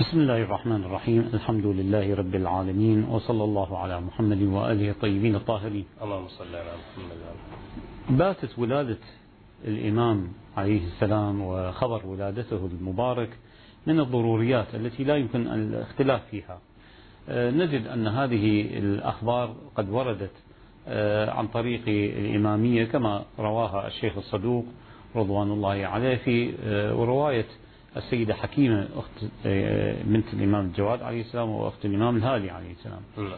بسم الله الرحمن الرحيم. الحمد لله رب العالمين، وصلى الله على محمد وآله الطيبين الطاهرين. اللهم صل على محمد. باتت ولادة الإمام عليه السلام وخبر ولادته المبارك من الضروريات التي لا يمكن الاختلاف فيها. نجد أن هذه الأخبار قد وردت عن طريق الإمامية كما رواها الشيخ الصدوق رضوان الله عليه في رواية السيدة حكيمة أخت بنت الإمام الجواد عليه السلام وأخت الإمام الهادي عليه السلام.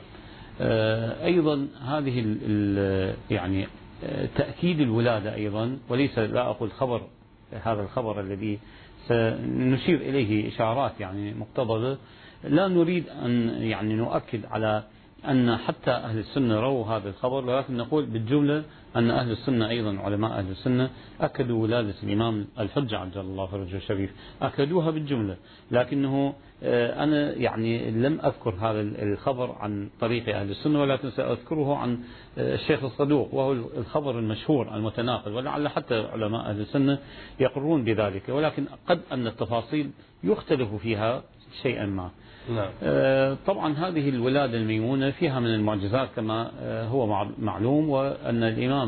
أيضا هذه يعني تأكيد الولادة أيضا، وليس لا أقول خبر، هذا الخبر الذي سنشير إليه إشارات يعني مقتضبة، لا نريد أن يعني نؤكد على أن حتى أهل السنة رووا هذا الخبر، ولكن نقول بالجملة أن أهل السنة أيضا علماء أهل السنة أكدوا ولادة الإمام الحجة عجل الله فرجه الشريف، أكدوها بالجملة. لكنه أنا يعني لم أذكر هذا الخبر عن طريق أهل السنة، ولكن سأذكره عن الشيخ الصدوق، وهو الخبر المشهور المتناقل، ولعل حتى علماء أهل السنة يقرون بذلك، ولكن قد أن التفاصيل يختلف فيها شيئا ما. نعم. طبعا هذه الولادة الميمونة فيها من المعجزات كما هو معلوم، وأن الإمام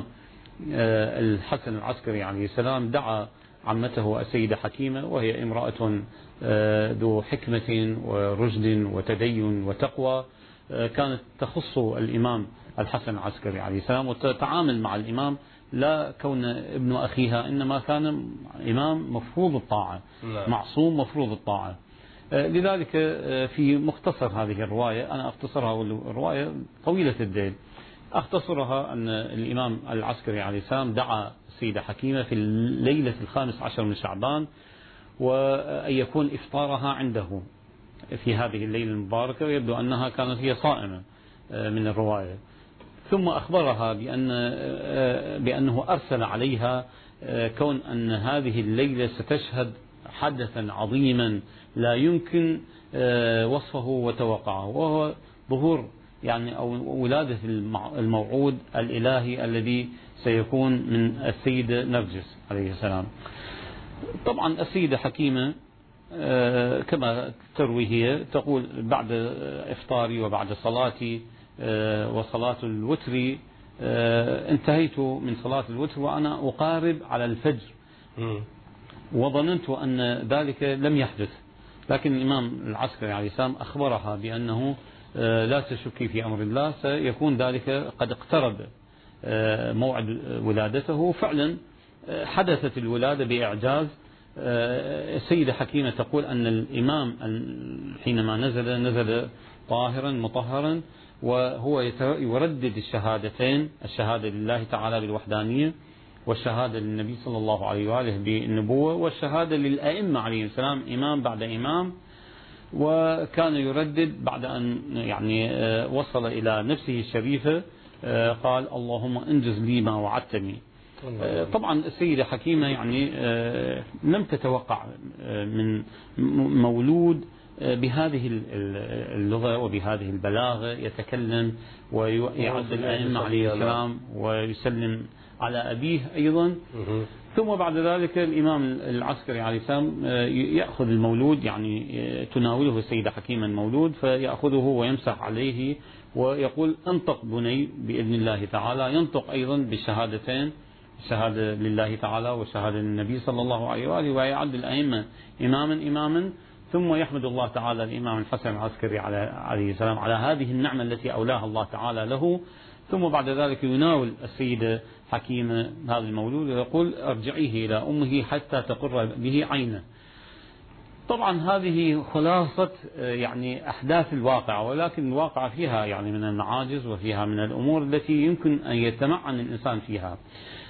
الحسن العسكري عليه السلام دعا عمته السيدة حكيمة، وهي امرأة ذو حكمة ورشد وتدين وتقوى، كانت تخص الإمام الحسن العسكري عليه السلام وتتعامل مع الإمام لا كون ابن أخيها، إنما كان إمام مفروض الطاعة، معصوم مفروض الطاعة. لذلك في مختصر هذه الرواية، أنا أختصرها والرواية طويلة الذيل، أختصرها أن الإمام العسكري عليه السلام دعا السيدة حكيمة في الليلة 15 من شعبان، وأن يكون إفطارها عنده في هذه الليلة المباركة، ويبدو أنها كانت هي صائمة من الرواية. ثم أخبرها بأنه أرسل عليها كون أن هذه الليلة ستشهد حدثا عظيما لا يمكن وصفه وتوقعه، وهو ظهور يعني أو ولادة الموعود الإلهي الذي سيكون من السيدة نرجس عليه السلام. طبعا السيدة حكيمة كما تروي هي تقول: بعد إفطاري وبعد صلاتي وصلاة الوتر انتهيت من صلاة الوتر وأنا أقارب على الفجر، وظننت أن ذلك لم يحدث، لكن الإمام العسكري عليه السلام أخبرها بأنه لا تشكي في أمر الله، سيكون ذلك قد اقترب موعد ولادته. فعلا حدثت الولادة بإعجاز. السيدة حكيمة تقول أن الإمام حينما نزل طاهرا مطهرا، وهو يردد الشهادتين، الشهادة لله تعالى بالوحدانية، والشهادة للنبي صلى الله عليه وآله بالنبوة، والشهادة للأئمة عليهم السلام إمام بعد إمام. وكان يردد بعد أن يعني وصل إلى نفسه الشريفة قال: اللهم انجز لي ما وعدتني. طبعا السيدة حكيمة يعني لم تتوقع من مولود بهذه اللغة وبهذه البلاغة يتكلم ويعد الأئمة عليه السلام ويسلم على أبيه أيضا. ثم بعد ذلك الإمام العسكري عليه السلام يأخذ المولود، يعني تناوله السيدة حكيمة المولود، فيأخذه ويمسح عليه ويقول: انطق بني بإذن الله تعالى. ينطق أيضا بالشهادتين، الشهادة لله تعالى والشهادة للنبي صلى الله عليه وآله، ويعد الأئمة إماما. ثم يحمد الله تعالى الإمام الحسن العسكري عليه السلام على هذه النعمة التي أولاها الله تعالى له. ثم بعد ذلك يناول السيدة حكيمة هذا المولود ويقول: ارجعيه إلى أمه حتى تقر به عينه. طبعا هذه خلاصة يعني أحداث الواقعة، ولكن الواقعة فيها يعني من المعاجز وفيها من الأمور التي يمكن أن يتمعن الإنسان فيها.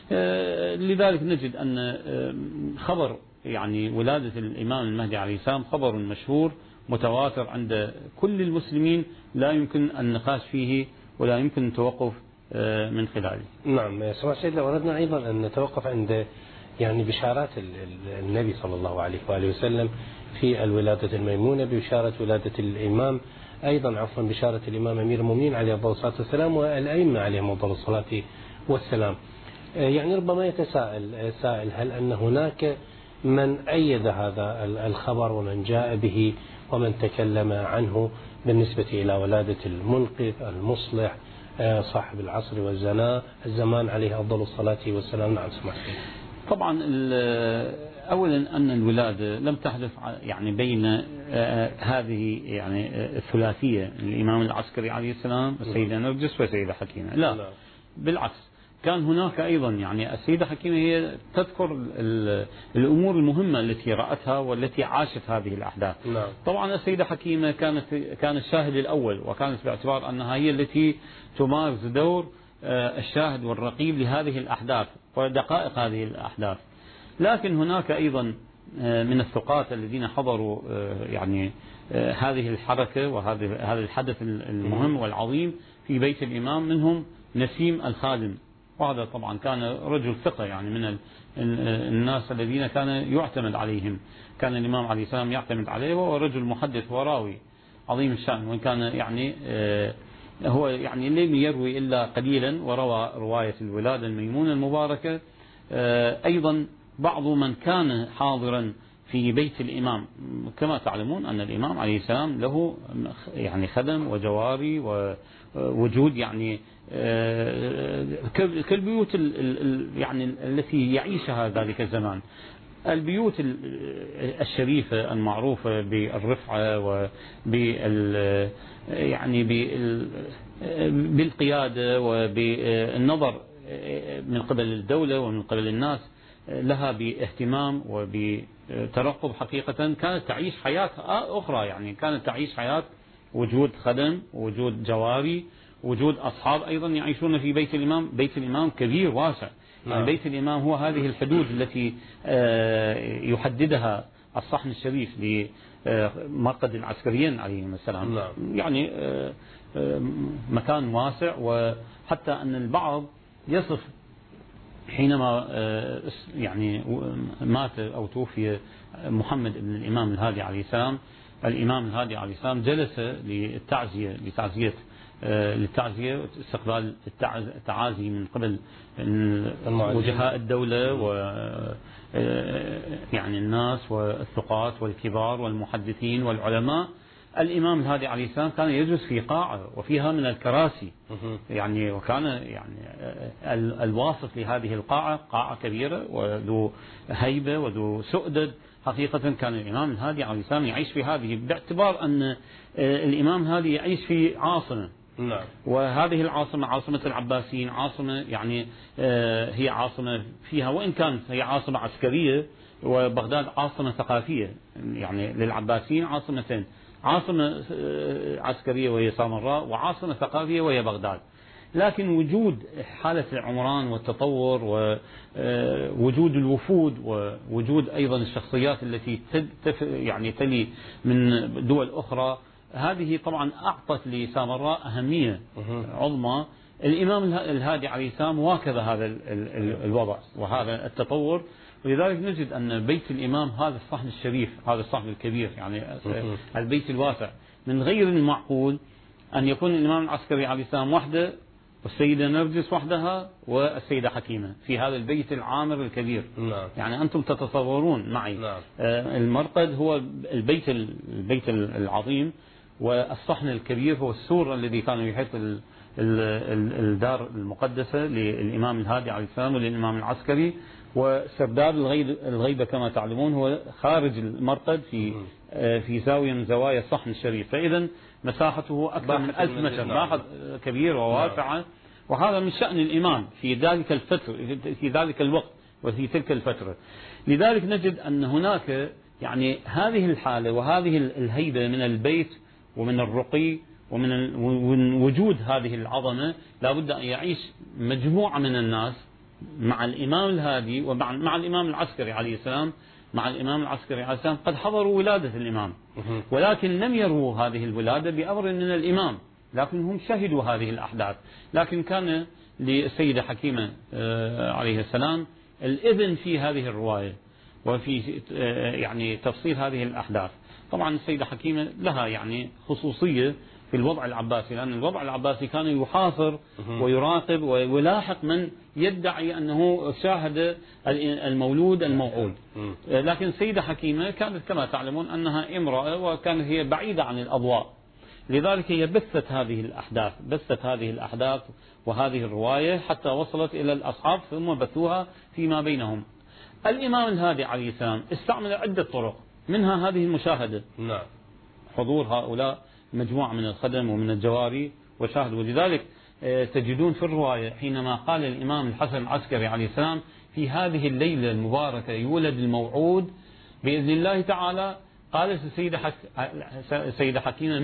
لذلك نجد أن خبر يعني ولادة الإمام المهدي عليه السلام خبر مشهور متواتر عند كل المسلمين، لا يمكن النقاش فيه ولا يمكن التوقف من خلاله. نعم. سماحة السيد، لو أردنا أيضا أن نتوقف عند يعني بشارات النبي صلى الله عليه وآله وسلم في الولادة الميمونة، بشارة ولادة الإمام أيضا، عفوا بشارة الإمام أمير المؤمنين عليه أفضل الصلاة والسلام والأئمة عليهم أفضل الصلاة والسلام. يعني ربما يتساءل سائل: هل أن هناك من أيد هذا الخبر ومن جاء به ومن تكلم عنه بالنسبة إلى ولادة المنقذ المصلح صاحب العصر والزمان عليه أفضل الصلاة والسلام. نعم سمعت. طبعا أولا أن الولادة لم تحدث يعني بين هذه يعني الثلاثية الإمام العسكري عليه السلام السيدة نرجس والسيدة حكيمة، لا بالعكس، كان هناك أيضا يعني السيدة حكيمة هي تذكر الأمور المهمة التي رأتها والتي عاشت هذه الأحداث. طبعا السيدة حكيمة كانت الشاهد الأول، وكانت باعتبار أنها هي التي تمارس دور الشاهد والرقيب لهذه الأحداث ودقائق هذه الأحداث. لكن هناك أيضا من الثقات الذين حضروا يعني هذه الحركة وهذا الحدث المهم والعظيم في بيت الإمام، منهم نسيم الخادم، وهذا طبعا كان رجل ثقة يعني من الناس الذين كان يعتمد عليهم، كان الإمام عليه السلام يعتمد عليه، وهو رجل محدث وراوي عظيم الشأن، وإن كان يعني هو يعني لم يروي إلا قليلا، وروى رواية الولادة الميمونة المباركة. أيضا بعض من كان حاضرا في بيت الإمام، كما تعلمون أن الإمام عليه السلام له يعني خدم وجواري ووجود يعني كالبيوت يعني التي يعيشها ذلك الزمان، البيوت الشريفة المعروفة بالرفعة وبال يعني بالقيادة وبالنظر من قبل الدولة ومن قبل الناس لها باهتمام وبترقب، حقيقة كانت تعيش حياة أخرى، يعني كانت تعيش حياة وجود خدم، وجود جواري، وجود أصحاب أيضا يعيشون في بيت الإمام. بيت الإمام كبير واسع، يعني بيت الإمام هو هذه الحدود التي يحددها الصحن الشريف لمرقد العسكريين عليهم السلام. يعني مكان واسع، وحتى أن البعض يصف حينما يعني مات أو توفي محمد بن الإمام الهادي عليه السلام، الإمام الهادي عليه السلام جلس للتعزية استقبال التعازي من قبل وجهاء الدولة و يعني الناس والثقات والكبار والمحدثين والعلماء. الإمام الهادي عليه السلام كان يجلس في قاعة وفيها من الكراسي، يعني وكان يعني الواصف لهذه القاعة قاعة كبيرة وذو هيبة وذو سؤدد. حقيقة كان الإمام الهادي عليه السلام يعيش في هذه، باعتبار أن الإمام الهادي يعيش في عاصمة، وهذه العاصمة عاصمة العباسيين، عاصمة يعني هي عاصمة فيها، وإن كانت هي عاصمة عسكرية، وبغداد عاصمة ثقافية، يعني للعباسيين عاصمتين، عاصمة عسكرية وهي سامراء، وعاصمة ثقافية وهي بغداد. لكن وجود حالة العمران والتطور ووجود الوفود ووجود أيضا الشخصيات التي يعني تلي من دول أخرى، هذه طبعا أعطت لسامراء أهمية عظمى. الإمام الهادي عليه السلام واكب هذا الوضع وهذا التطور، ولذلك نجد أن بيت الإمام هذا الصحن الشريف، هذا الصحن الكبير، يعني البيت الواسع، من غير المعقول أن يكون الإمام العسكري عليه السلام وحده، والسيدة نرجس وحدها، والسيدة حكيمة في هذا البيت العامر الكبير. يعني أنتم تتصورون معي المرقد هو البيت العظيم، والصحن الكبير هو السور الذي كان يحيط الدار المقدسة للإمام الهادي عليه السلام وللإمام العسكري، وسرداب الغيبة كما تعلمون هو خارج المرقد في زاوية من زوايا الصحن الشريف. فإذا مساحته أكثر من 1000 متر، مساحة كبيرة وواسعة، وهذا من شأن الإمام في ذلك الفترة، في ذلك الوقت وفي تلك الفترة. لذلك نجد أن هناك يعني هذه الحالة وهذه الهيبة من البيت ومن الرقي ومن وجود هذه العظمة. لا بد أن يعيش مجموعة من الناس مع الإمام الهادي ومع الإمام العسكري عليه السلام. مع الإمام العسكري عليه السلام قد حضروا ولادة الإمام، ولكن لم يروا هذه الولادة بأمر من الإمام، لكن هم شهدوا هذه الأحداث. لكن كان للسيدة حكيمة عليه السلام الإذن في هذه الرواية وفي يعني تفصيل هذه الأحداث. طبعا السيدة حكيمة لها يعني خصوصية في الوضع العباسي، لأن الوضع العباسي كان يحاصر ويراقب ويلاحق من يدعي أنه شاهد المولود الموعود. لكن السيدة حكيمة كانت كما تعلمون أنها امرأة، وكانت هي بعيدة عن الأضواء، لذلك هي بثت هذه الأحداث وهذه الرواية حتى وصلت إلى الأصحاب ثم بثوها فيما بينهم. الإمام الهادي عليه السلام استعمل عدة طرق، منها هذه المشاهدة، نعم، حضور هؤلاء مجموعة من الخدم ومن الجواري وشاهدوا. ولذلك تجدون في الرواية حينما قال الإمام الحسن العسكري عليه السلام في هذه الليلة المباركة يولد الموعود بإذن الله تعالى، قالت السيدة حكيمة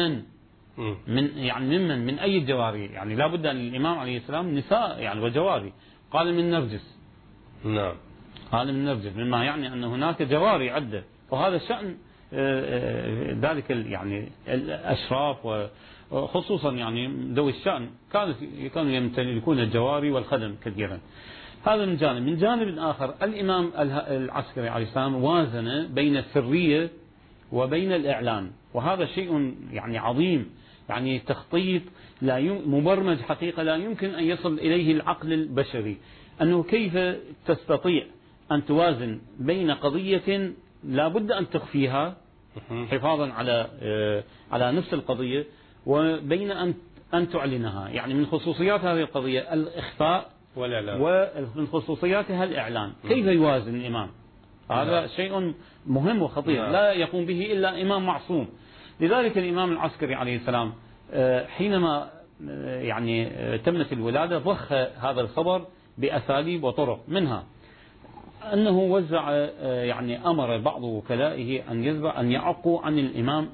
من أي الجواري، يعني لا بد أن الإمام عليه السلام نساء يعني وجواري، قال من نرجس. نعم، قال من نرجس، مما يعني أن هناك جواري عدة، وهذا شأن ذلك يعني الأشراف وخصوصا يعني ذوي الشأن كانوا يمتلكون الجواري والخدم كثيرا. هذا من جانب. من جانب آخر الإمام العسكري عليه السلام وازن بين السرية وبين الإعلان، وهذا شيء يعني عظيم، يعني تخطيط مبرمج حقيقة لا يمكن أن يصل إليه العقل البشري، أنه كيف تستطيع أن توازن بين قضية لا بد أن تخفيها حفاظا على نفس القضية، وبين أن تعلنها. يعني من خصوصيات هذه القضية الإخفاء ومن خصوصياتها الإعلان. كيف يوازن الإمام؟ هذا شيء مهم وخطير لا يقوم به إلا إمام معصوم. لذلك الإمام العسكري عليه السلام حينما يعني تمت الولادة ضخ هذا الخبر بأساليب وطرق، منها أنه وزع يعني أمر بعض وكلائه أن يعقوا عن الإمام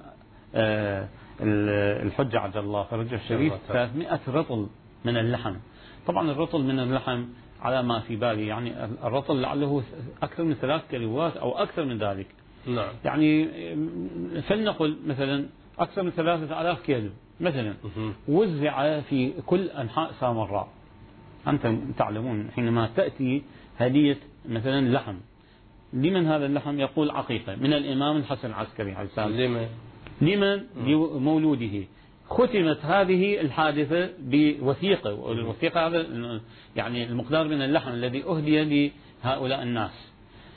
الحجة عجل الله فرجه الشريف 300 رطل من اللحم. طبعا الرطل من اللحم على ما في بالي يعني الرطل لعله أكثر من 3 كيلوات أو أكثر من ذلك. نعم. يعني فلنقل مثلا أكثر من 3000 كيلو مثلا، وزع في كل أنحاء سامراء. أنتم تعلمون حينما تأتي هدية مثلا لحم، لمن هذا اللحم؟ يقول عقيقة من الإمام الحسن العسكري عليه السلام. لمن؟ لمولوده. ختمت هذه الحادثة بوثيقة، والوثيقة هذا يعني المقدار من اللحم الذي أهدي لهؤلاء الناس.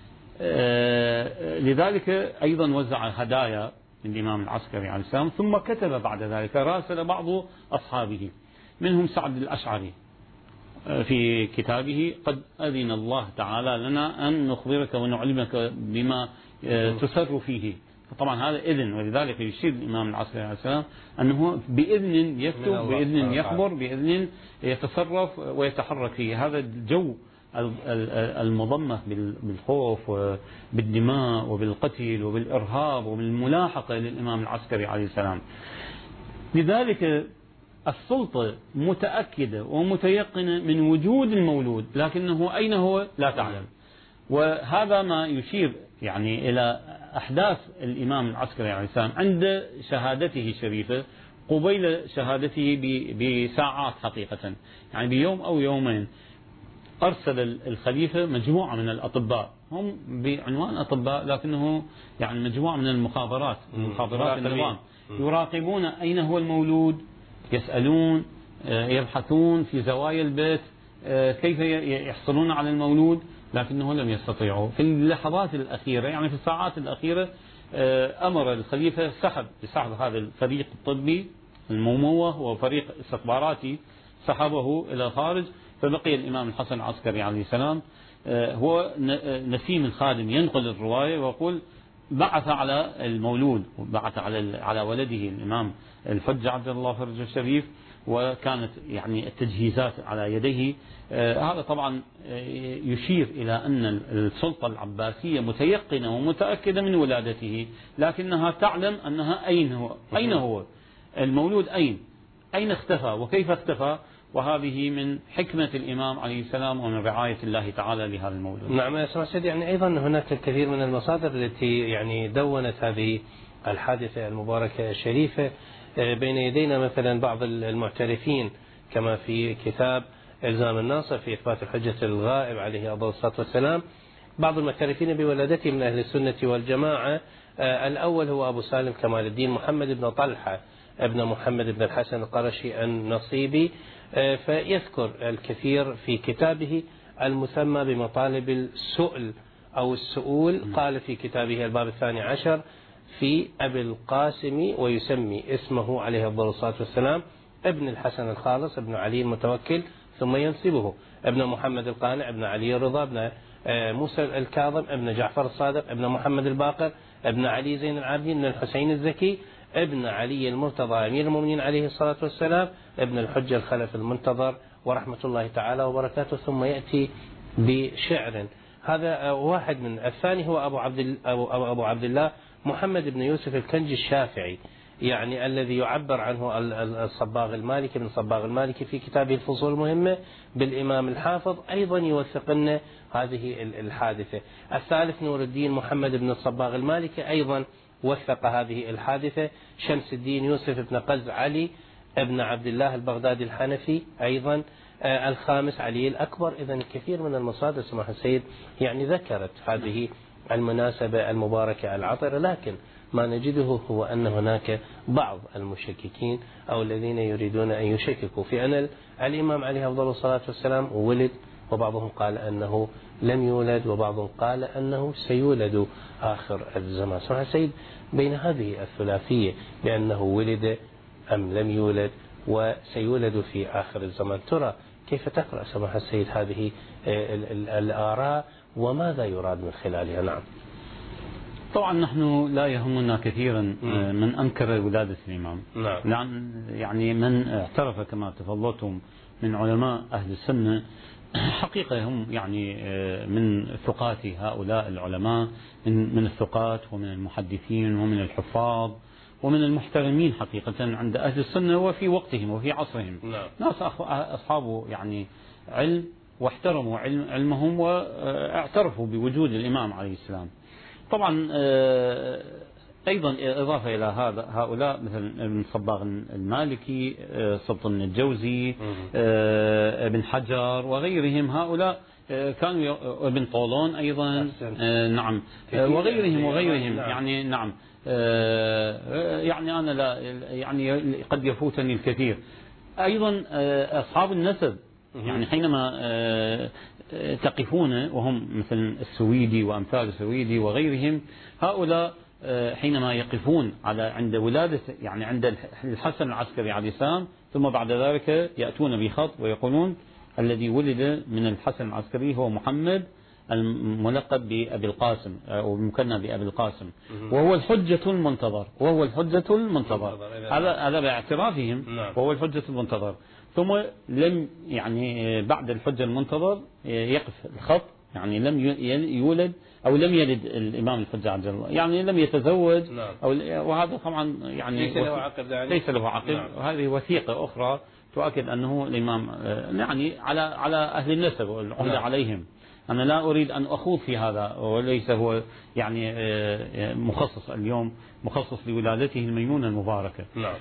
لذلك أيضا وزع هدايا الإمام العسكري عليه السلام، ثم كتب بعد ذلك راسل بعض أصحابه منهم سعد الأشعري في كتابه قد أذن الله تعالى لنا أن نخبرك ونعلمك بما تسر فيه. طبعا هذا إذن، ولذلك يشير الإمام العسكري عليه السلام أنه بإذن يكتب، بإذن يخبر، بإذن يتصرف ويتحرك فيه. هذا الجو المضمة بالخوف وبالدماء وبالقتل وبالإرهاب وبالملاحقة للإمام العسكري عليه السلام. لذلك السلطة متأكدة ومتيقنة من وجود المولود، لكنه أين هو لا تعلم. وهذا ما يشير يعني إلى أحداث الإمام العسكري عليه السلام عند شهادته الشريفة، قبيل شهادته بساعات حقيقة، يعني بيوم أو يومين أرسل الخليفة مجموعة من الأطباء، هم بعنوان أطباء لكنه يعني مجموعة من المخابرات النظام، يراقبون أين هو المولود، يسألون، يبحثون في زوايا البيت كيف يحصلون على المولود، لكنه لم يستطيعوا. في اللحظات الأخيرة يعني في الساعات الأخيرة أمر الخليفة بسحب هذا الفريق الطبي المموه وفريق استخباراتي، سحبه إلى الخارج، فبقي الإمام الحسن العسكري عليه السلام هو نسيم الخادم ينقل الرواية ويقول بعث على المولود وبعث على ولده الإمام الحجة عجل الله فرجه الشريف، وكانت يعني التجهيزات على يديه. هذا طبعا يشير إلى أن السلطة العباسية متيقنة ومتأكدة من ولادته، لكنها تعلم أنها أين هو المولود، أين اختفى وكيف اختفى. وهذه من حكمة الإمام عليه السلام ومن رعاية الله تعالى لهذا المولود. نعم يا سماحة السيد، يعني أيضا هناك الكثير من المصادر التي يعني دونت هذه الحادثة المباركة الشريفة. بين يدينا مثلا بعض المعترفين كما في كتاب إلزام الناصر في إثبات الحجة الغائب عليه أفضل الصلاة والسلام، بعض المعترفين بولادته من أهل السنة والجماعة. الأول هو أبو سالم كمال الدين محمد بن طلحة ابن محمد بن الحسن القرشي النصيبي، فيذكر الكثير في كتابه المسمى بمطالب السؤل أو السؤول. قال في كتابه الباب 12 في أبي القاسم، ويسمي اسمه عليه أفضل الصلاة والسلام ابن الحسن الخالص ابن علي المتوكل، ثم ينسبه ابن محمد القانع ابن علي الرضا ابن موسى الكاظم ابن جعفر الصادق ابن محمد الباقر ابن علي زين العابدين ابن الحسين الزكي ابن علي المرتضى أمير المؤمنين عليه الصلاة والسلام ابن الحجة الخلف المنتظر ورحمة الله تعالى وبركاته. ثم يأتي بشعر، هذا واحد من. الثاني هو أبو عبد الله محمد بن يوسف الكنجي الشافعي، يعني الذي يعبر عنه الصباغ المالكي بن صباغ المالكي في كتابه الفصول المهمة بالإمام الحافظ، أيضا يوثق لنا هذه الحادثة. الثالث نور الدين محمد بن الصباغ المالكي أيضا وثق هذه الحادثة. شمس الدين يوسف بن قز علي ابن عبد الله البغدادي الحنفي أيضا. الخامس علي الأكبر. إذن كثير من المصادر سماحة السيد يعني ذكرت هذه المناسبة المباركة العطرة، لكن ما نجده هو أن هناك بعض المشككين أو الذين يريدون أن يشككوا في أن الإمام عليه أفضل الصلاة والسلام ولد، وبعضهم قال أنه لم يولد، وبعضهم قال أنه سيولد آخر الزمان. سماحة السيد بين هذه الثلاثية بأنه ولد أم لم يولد وسيولد في آخر الزمان، ترى كيف تقرأ سماحة السيد هذه الآراء وماذا يراد من خلالها؟ نعم. طبعا نحن لا يهمنا كثيرا من أنكر ولادة الإمام، نعم. لأن يعني من اعترف كما تفضلتم من علماء أهل السنة حقيقة هم يعني من ثقات هؤلاء العلماء، من الثقات ومن المحدثين ومن الحفاظ ومن المحترمين حقيقة عند أهل السنة وفي وقتهم وفي عصرهم. نعم. ناس أصحاب يعني علم واحترموا علمهم واعترفوا بوجود الإمام عليه السلام. طبعا أيضا إضافة إلى هؤلاء مثل ابن صباغ المالكي، سلطان الجوزي، ابن حجر وغيرهم، هؤلاء كانوا ابن طولون أيضا، نعم، وغيرهم يعني نعم. يعني أنا لا يعني قد يفوتني الكثير. أيضا أصحاب النسب، يعني حينما تقفون وهم مثل السويدي وأمثال السويدي وغيرهم، هؤلاء حينما يقفون عند ولادة يعني عند الحسن العسكري عليه السلام، ثم بعد ذلك يأتون بخط ويقولون الذي ولد من الحسن العسكري هو محمد الملقب بأبي القاسم أو المكنى بأبي القاسم، وهو الحجة المنتظر هذا باعترافهم، وهو الحجة المنتظر. ثم لم يعني بعد الحجة المنتظر يقف الخط، يعني لم يولد أو لم يلد الإمام الحجة عجل الله، يعني لم يتزوج، وهذا طبعا يعني ليس له عقب. وهذه وثيقة أخرى تؤكد أنه الإمام يعني على أهل النسب والعهد عليهم. أنا لا أريد أن أخوض في هذا، وليس هو يعني مخصص اليوم مخصص لولادته الميمونة المباركة. نعم.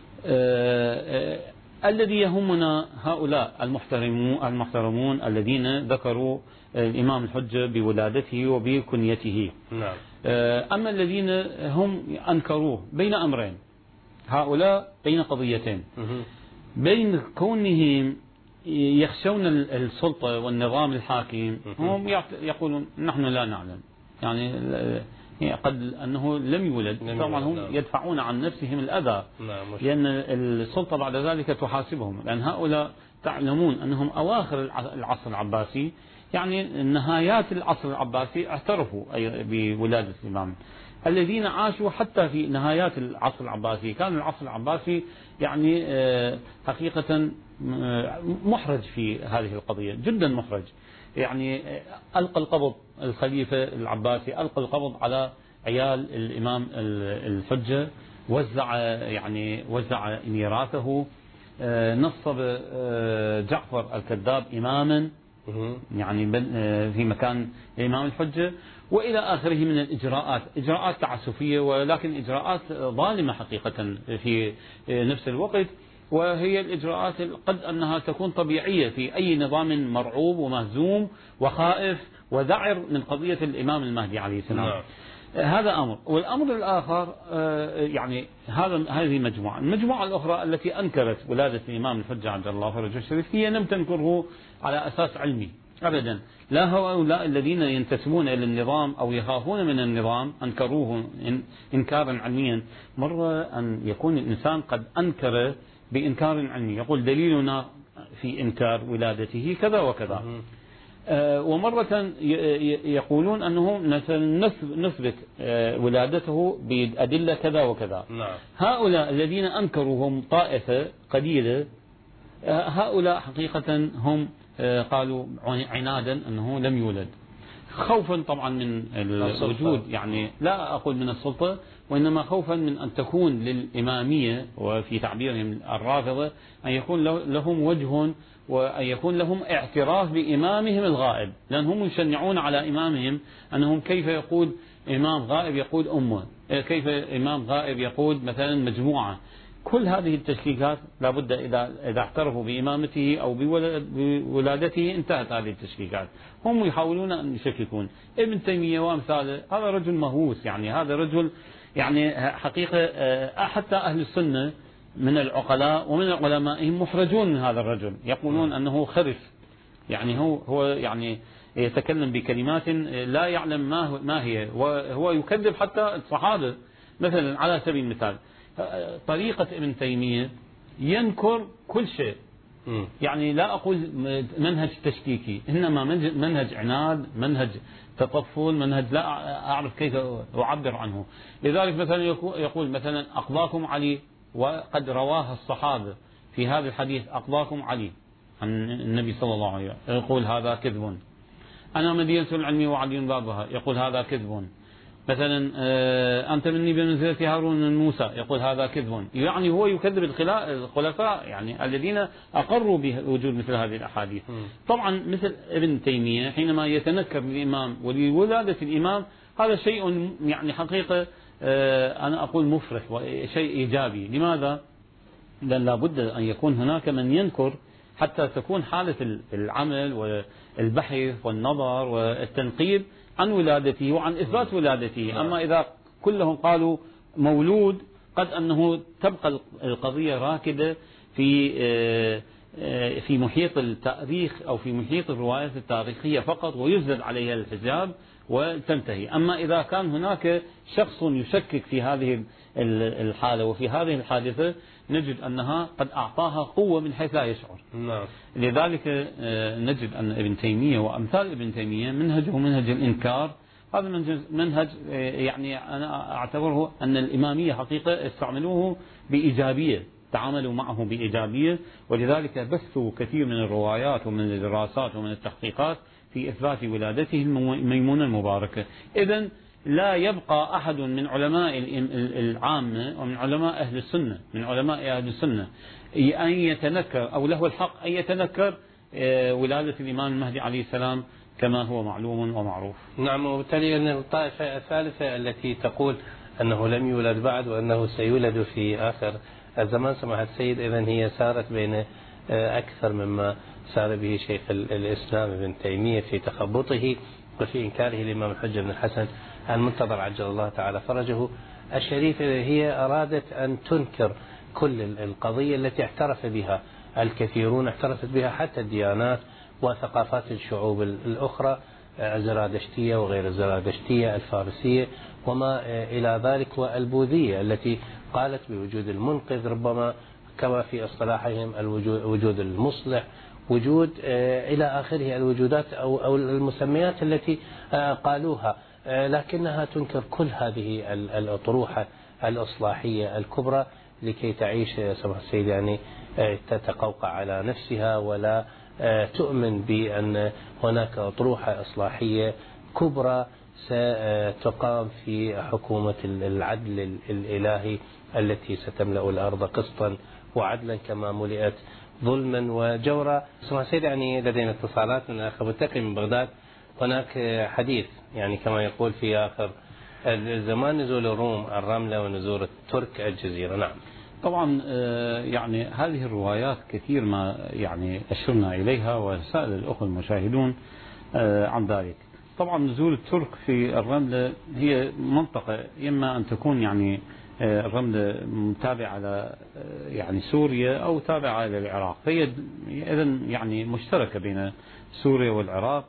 الذي يهمنا هؤلاء المحترمون الذين ذكروا الإمام الحجة بولادته وبكنيته. نعم. أما الذين هم أنكروه بين أمرين، هؤلاء بين قضيتين، بين كونهم يخشون السلطة والنظام الحاكم، هم يقولون نحن لا نعلم، يعني قد أنه لم يولد، طبعا هم يدفعون عن نفسهم الأذى، لأن السلطة بعد ذلك تحاسبهم، لأن هؤلاء تعلمون أنهم أواخر العصر العباسي، يعني نهايات العصر العباسي اعترفوا بولادة الإمام. الذين عاشوا حتى في نهايات العصر العباسي، كان العصر العباسي يعني حقيقة محرج في هذه القضية، جدا محرج. يعني ألقى القبض الخليفة العباسي، ألقى القبض على عيال الإمام الحجة، وزع ميراثه، نصب جعفر الكذاب إماما يعني في مكان الإمام الحجة، وإلى آخره من الإجراءات، إجراءات تعسفية ولكن إجراءات ظالمة حقيقة في نفس الوقت، وهي الإجراءات قد أنها تكون طبيعية في أي نظام مرعوب ومهزوم وخائف وذعر من قضية الإمام المهدي عليه السلام. هذا أمر. والأمر الآخر يعني هذه مجموعة. المجموعة الأخرى التي أنكرت ولادة الإمام الحجة عجل الله فرجه الشريف هي لم تنكره على أساس علمي أبدا. لا هؤلاء الذين ينتسبون إلى النظام أو يخافون من النظام أنكروه إنكارا علميا. مرة أن يكون الإنسان قد أنكر بإنكار علمي، يقول دليلنا في إنكار ولادته كذا وكذا، ومرة يقولون أنه نثبت ولادته بأدلة كذا وكذا. هؤلاء الذين أنكروا هم طائفة قليلة، هؤلاء حقيقة هم قالوا عنادا أنه لم يولد، خوفا طبعا من الوجود، يعني لا أقول من السلطة، وإنما خوفا من أن تكون للإمامية وفي تعبيرهم الرافضة أن يكون لهم وجه وأن يكون لهم اعتراف بإمامهم الغائب، لأنهم يشنعون على إمامهم أنهم كيف يقود إمام غائب يقود أمة، كيف إمام غائب يقود مثلا مجموعة. كل هذه التشكيكات لابد إذا اعترفوا بإمامته أو بولادته انتهت هذه التشكيكات. هم يحاولون أن يشككون. ابن تيمية وأمثاله هذا رجل مهووس، يعني هذا رجل يعني حقيقة حتى أهل السنة من العقلاء ومن علمائهم محرجون من هذا الرجل، يقولون أنه خرف، يعني هو يعني يتكلم بكلمات لا يعلم ما هي، وهو يكذب حتى الصحابة. مثلا على سبيل المثال طريقة ابن تيمية ينكر كل شيء، يعني لا أقول منهج تشكيكي، إنما منهج عناد، منهج تطفل، منهج لا أعرف كيف أعبر عنه. لذلك مثلا يقول مثلا أقضاكم علي، وقد رواها الصحابة في هذا الحديث أقضاكم علي عن النبي صلى الله عليه وسلم، يقول هذا كذب. أنا مدينة العلم وعلي بابها، يقول هذا كذب. مثلا أنت مني بمنزلة هارون من موسى، يقول هذا كذب. يعني هو يكذب الخلفاء يعني الذين أقروا بوجود مثل هذه الأحاديث. طبعا مثل ابن تيمية حينما يتنكر للإمام ولولادة الإمام، هذا شيء يعني حقيقة أنا أقول مفرح وشيء إيجابي. لماذا؟ لأن لابد أن يكون هناك من ينكر حتى تكون حالة العمل والبحث والنظر والتنقيب عن ولادته وعن إثبات ولادته. أما إذا كلهم قالوا مولود، قد أنه تبقى القضية راكدة في محيط التاريخ أو في محيط الروايات التاريخية فقط، ويزدد عليها الحجاب وتنتهي. أما إذا كان هناك شخص يشكك في هذه الحالة وفي هذه الحادثة، نجد أنها قد أعطاها قوة من حيث لا يشعر. لذلك نجد أن ابن تيمية وأمثال ابن تيمية منهجه منهج الإنكار. هذا منهج يعني أنا أعتبره أن الإمامية حقيقة استعملوه بإيجابية، تعاملوا معه بإيجابية، ولذلك بثوا كثير من الروايات ومن الدراسات ومن التحقيقات في إثبات ولادته الميمونة المباركة. إذن لا يبقى أحد من علماء العامة ومن علماء أهل السنة أن يتنكر أو له الحق أن يتنكر ولادة الإمام المهدي عليه السلام كما هو معلوم ومعروف. نعم. وبالتالي أن الطائفة الثالثة التي تقول أنه لم يولد بعد وأنه سيولد في آخر الزمان سماحة السيد، إذن هي سارت بين أكثر مما سار به شيخ الإسلام ابن تيمية في تخبطه وفي إنكاره الإمام الحجة بن الحسن المنتظر عجل الله تعالى فرجه الشريف. هي أرادت أن تنكر كل القضية التي اعترف بها الكثيرون، اعترفت بها حتى الديانات وثقافات الشعوب الأخرى، الزرادشتية وغير الزرادشتية، الفارسية وما إلى ذلك، والبوذية التي قالت بوجود المنقذ، ربما كما في اصطلاحهم وجود المصلح، وجود إلى آخره الوجودات أو المسميات التي قالوها، لكنها تنكر كل هذه الأطروحة الإصلاحية الكبرى لكي تعيش سماحة السيد يعني تتقوقع على نفسها، ولا تؤمن بأن هناك أطروحة إصلاحية كبرى ستقام في حكومة العدل الإلهي التي ستملأ الأرض قسطا وعدلا كما ملئت ظلما وجورا. سماحة السيد يعني لدينا اتصالات من أخ متقي من بغداد. هناك حديث يعني كما يقول في آخر الزمان نزول الروم الرملة ونزول الترك الجزيرة. نعم. طبعا يعني هذه الروايات كثير ما يعني أشرنا إليها وسأل الأخوة المشاهدون عن ذلك. طبعا نزول الترك في الرملة هي منطقة إما أن تكون يعني الرملة تابعة على يعني سوريا أو تابعة للعراق، فهي إذا يعني مشتركة بين سوريا والعراق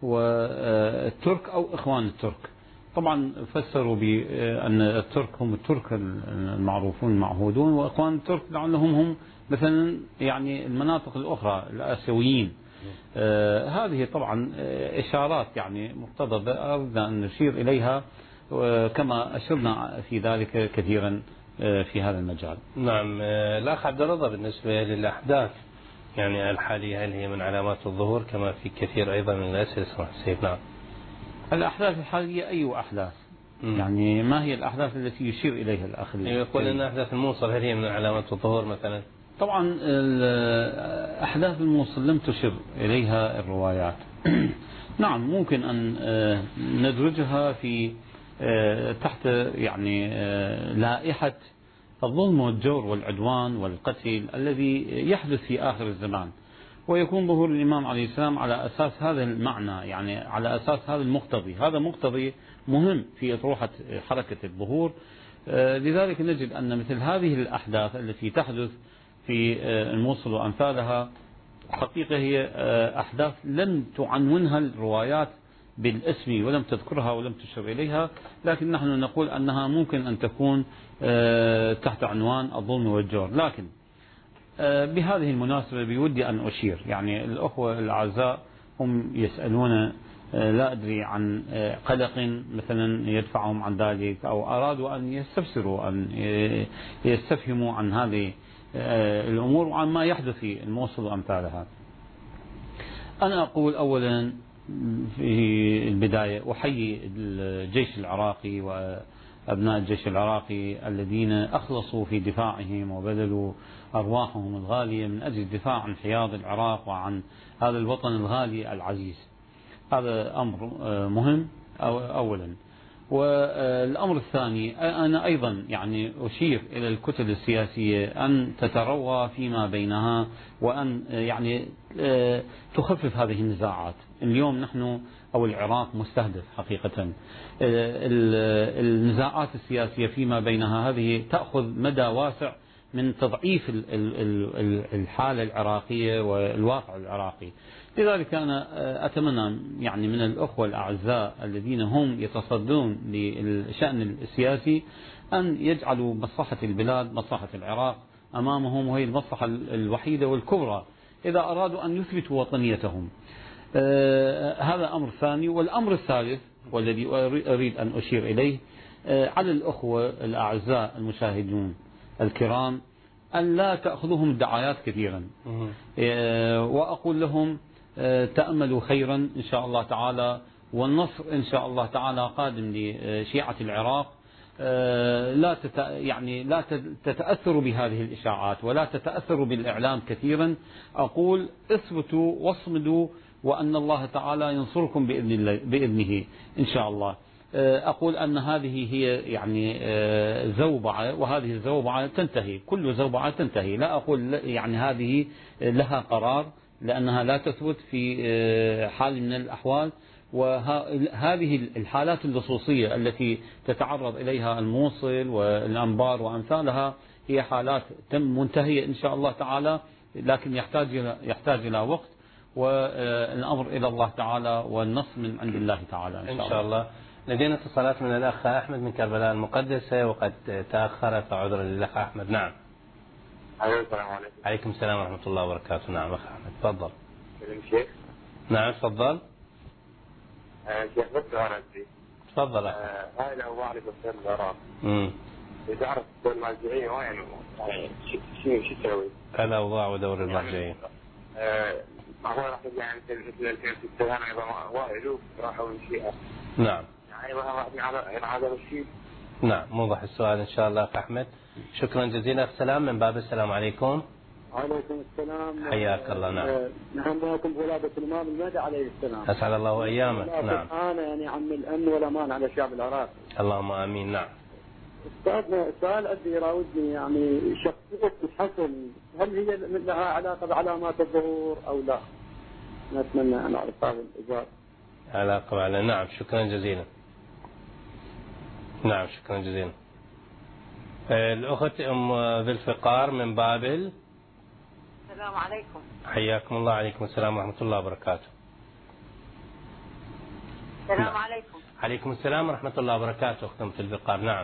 والترك أو إخوان الترك. طبعا فسروا بأن الترك هم الترك المعروفون المعهودون، وإخوان الترك لعلهم هم مثلا يعني المناطق الأخرى الآسيويين. هذه طبعا إشارات يعني مقتضبة أردنا أن نشير إليها كما أشرنا في ذلك كثيرا في هذا المجال. نعم. الأخ عبد الرضا، بالنسبة للأحداث يعني الحالية، هل هي من علامات الظهور كما في كثير أيضا من الأسئلة؟ سيد نعم. الأحداث الحالية أي أحداث؟ يعني ما هي الأحداث التي يشير إليها الأخ؟ يقول أن أحداث الموصل هل هي من علامات الظهور مثلا؟ طبعا أحداث الموصل لم تشر إليها الروايات. نعم ممكن أن ندرجها في تحت يعني لائحة الظلم والجور والعدوان والقتل الذي يحدث في آخر الزمان، ويكون ظهور الإمام عليه السلام على أساس هذا المعنى، يعني على أساس هذا المقتضي. هذا مقتضي مهم في أطروحة حركة الظهور. لذلك نجد أن مثل هذه الأحداث التي تحدث في الموصل وأمثالها حقيقة هي أحداث لم تعنونها الروايات بالاسم ولم تذكرها ولم تشر إليها، لكن نحن نقول أنها ممكن أن تكون تحت عنوان الظلم والجور. لكن بهذه المناسبة بودي أن أشير، يعني الأخوة الأعزاء هم يسألون لا أدري عن قلق مثلا يدفعهم عن ذلك، أو أرادوا أن يستفسروا أن يستفهموا عن هذه الأمور وعن ما يحدث في الموصل وأمثالها. أنا أقول أولا في البداية أحيي الجيش العراقي وأبناء الجيش العراقي الذين أخلصوا في دفاعهم وبذلوا أرواحهم الغالية من أجل الدفاع عن حياض العراق وعن هذا الوطن الغالي العزيز. هذا أمر مهم أولا. والأمر الثاني، أنا أيضا يعني أشير إلى الكتل السياسية أن تتروى فيما بينها وأن يعني تخفف هذه النزاعات. اليوم نحن أو العراق مستهدف حقيقة. النزاعات السياسية فيما بينها هذه تأخذ مدى واسع من تضعيف الحالة العراقية والواقع العراقي. لذلك أنا أتمنى يعني من الأخوة الأعزاء الذين هم يتصدون للشأن السياسي أن يجعلوا مصلحة البلاد مصلحة العراق أمامهم، وهي المصلحة الوحيدة والكبرى إذا أرادوا أن يثبتوا وطنيتهم. هذا أمر ثاني. والأمر الثالث والذي أريد أن أشير إليه على الأخوة الأعزاء المشاهدون الكرام أن لا تأخذهم الدعايات كثيرا، وأقول لهم تأملوا خيرا إن شاء الله تعالى، والنصر إن شاء الله تعالى قادم لشيعة العراق. لا تتأثروا بهذه الإشاعات ولا تتأثروا بالإعلام كثيرا. أقول اثبتوا واصمدوا وأن الله تعالى ينصركم بإذنه إن شاء الله. أقول أن هذه هي يعني زوبعة، وهذه الزوبعة تنتهي، كل زوبعة تنتهي. لا أقول يعني هذه لها قرار لأنها لا تثبت في حال من الأحوال. وهذه الحالات اللصوصية التي تتعرض إليها الموصل والأنبار وأمثالها هي حالات منتهية إن شاء الله تعالى، لكن يحتاج إلى وقت، والأمر إلى الله تعالى والنصر من عند الله تعالى إن شاء الله. لدينا اتصالات من الأخ أحمد من كربلاء المقدسة وقد تأخر فعذرا للأخ أحمد. نعم. السلام عليكم. عليكم السلام ورحمة الله وبركاته. نعم أخ أحمد تفضل. شيخ. نعم تفضل. شيخ بس سؤال عندي. تفضل. هاي الأوضاع اللي بتصير بالعراق. إذا تعرف الدول المرجعية وين يعني شو تسوي؟ الأوضاع ودور المرجعية. هو راح يعني مثل 2006 أيضا وائل راحوا الشيعة. نعم. يعني هذا الشيء. نعم موضح السؤال إن شاء الله أخ أحمد. شكرا جزيلا. أخ سلام من باب السلام عليكم. وعليكم السلام. حياك الله. نعم. نحن معكم بولادة الإمام المهدي عليه السلام. أسعد الله أيامك. نعم. أنا يعني عم الأمن والأمان على شعب العراق. اللهم آمين. نعم. أستاذنا السؤال الذي يراودني يعني شخصية الحسن هل هي لها علاقة بعلامات الظهور أو لا؟ نتمنى أن أعرف هذا الإجابة. علاقة على نعم. شكرا جزيلا. نعم شكرا جزيلا. الأخت أم ذي الفقار من بابل. السلام عليكم. حياكم الله. عليكم السلام ورحمة الله وبركاته. السلام عليكم. عليكم السلام ورحمة الله وبركاته. أخت أم ذي الفقار. نعم.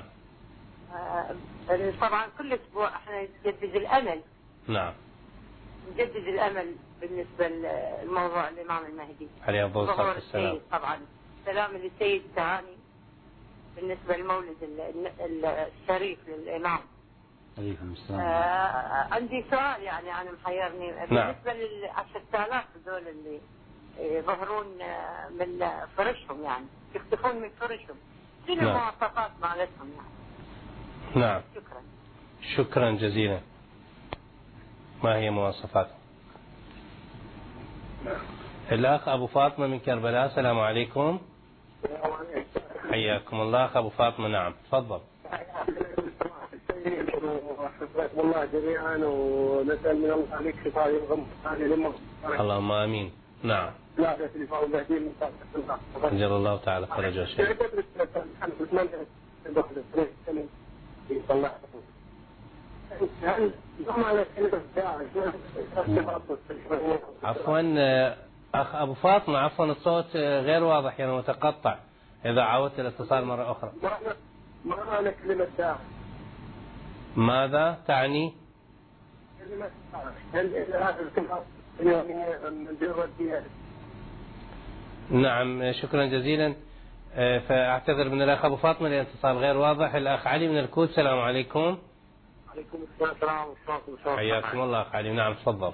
طبعا كل أسبوع احنا نجدد الأمل. نعم. نجدد الأمل بالنسبة لموضوع الإمام المهدي عليه الصلاة والسلام. طبعا سلام للسيد تهاني بالنسبة للمولد الشريف للإمام. عليكم السلام. عندي سؤال يعني أنا محيرني. نعم. بالنسبة لل10,000 دول اللي يظهرون من فرشهم يعني يختفون من فرشهم، شنو المواصفات مالتهم يعني؟ نعم. شكرا. شكرا جزيلا. ما هي مواصفاتهم؟ الأخ أبو فاطمة من كربلاء. السلام عليكم. حياكم الله. أخ أبو فاطمة. نعم تفضل. والله جميعا ونسأل من الله عليك شفاء يرغم اللهم آمين. نعم. لا تلفاء الذين أجل الله تعالى فرج شيء. عفوا أخ أبو فاطمة، عفوا الصوت غير واضح يعني متقطع، إذا عاودت الاتصال مرة أخرى. ما معنى كلمة داعي؟ ماذا تعني؟ كلمة داعي. نعم شكرا جزيلا. فأعتذر من الأخ أبو فاطمة الاتصال غير واضح. الأخ علي من الكويت. السلام عليكم. عليكم السلام ورحمة الله. حياكم الله أخ علي. نعم تفضل.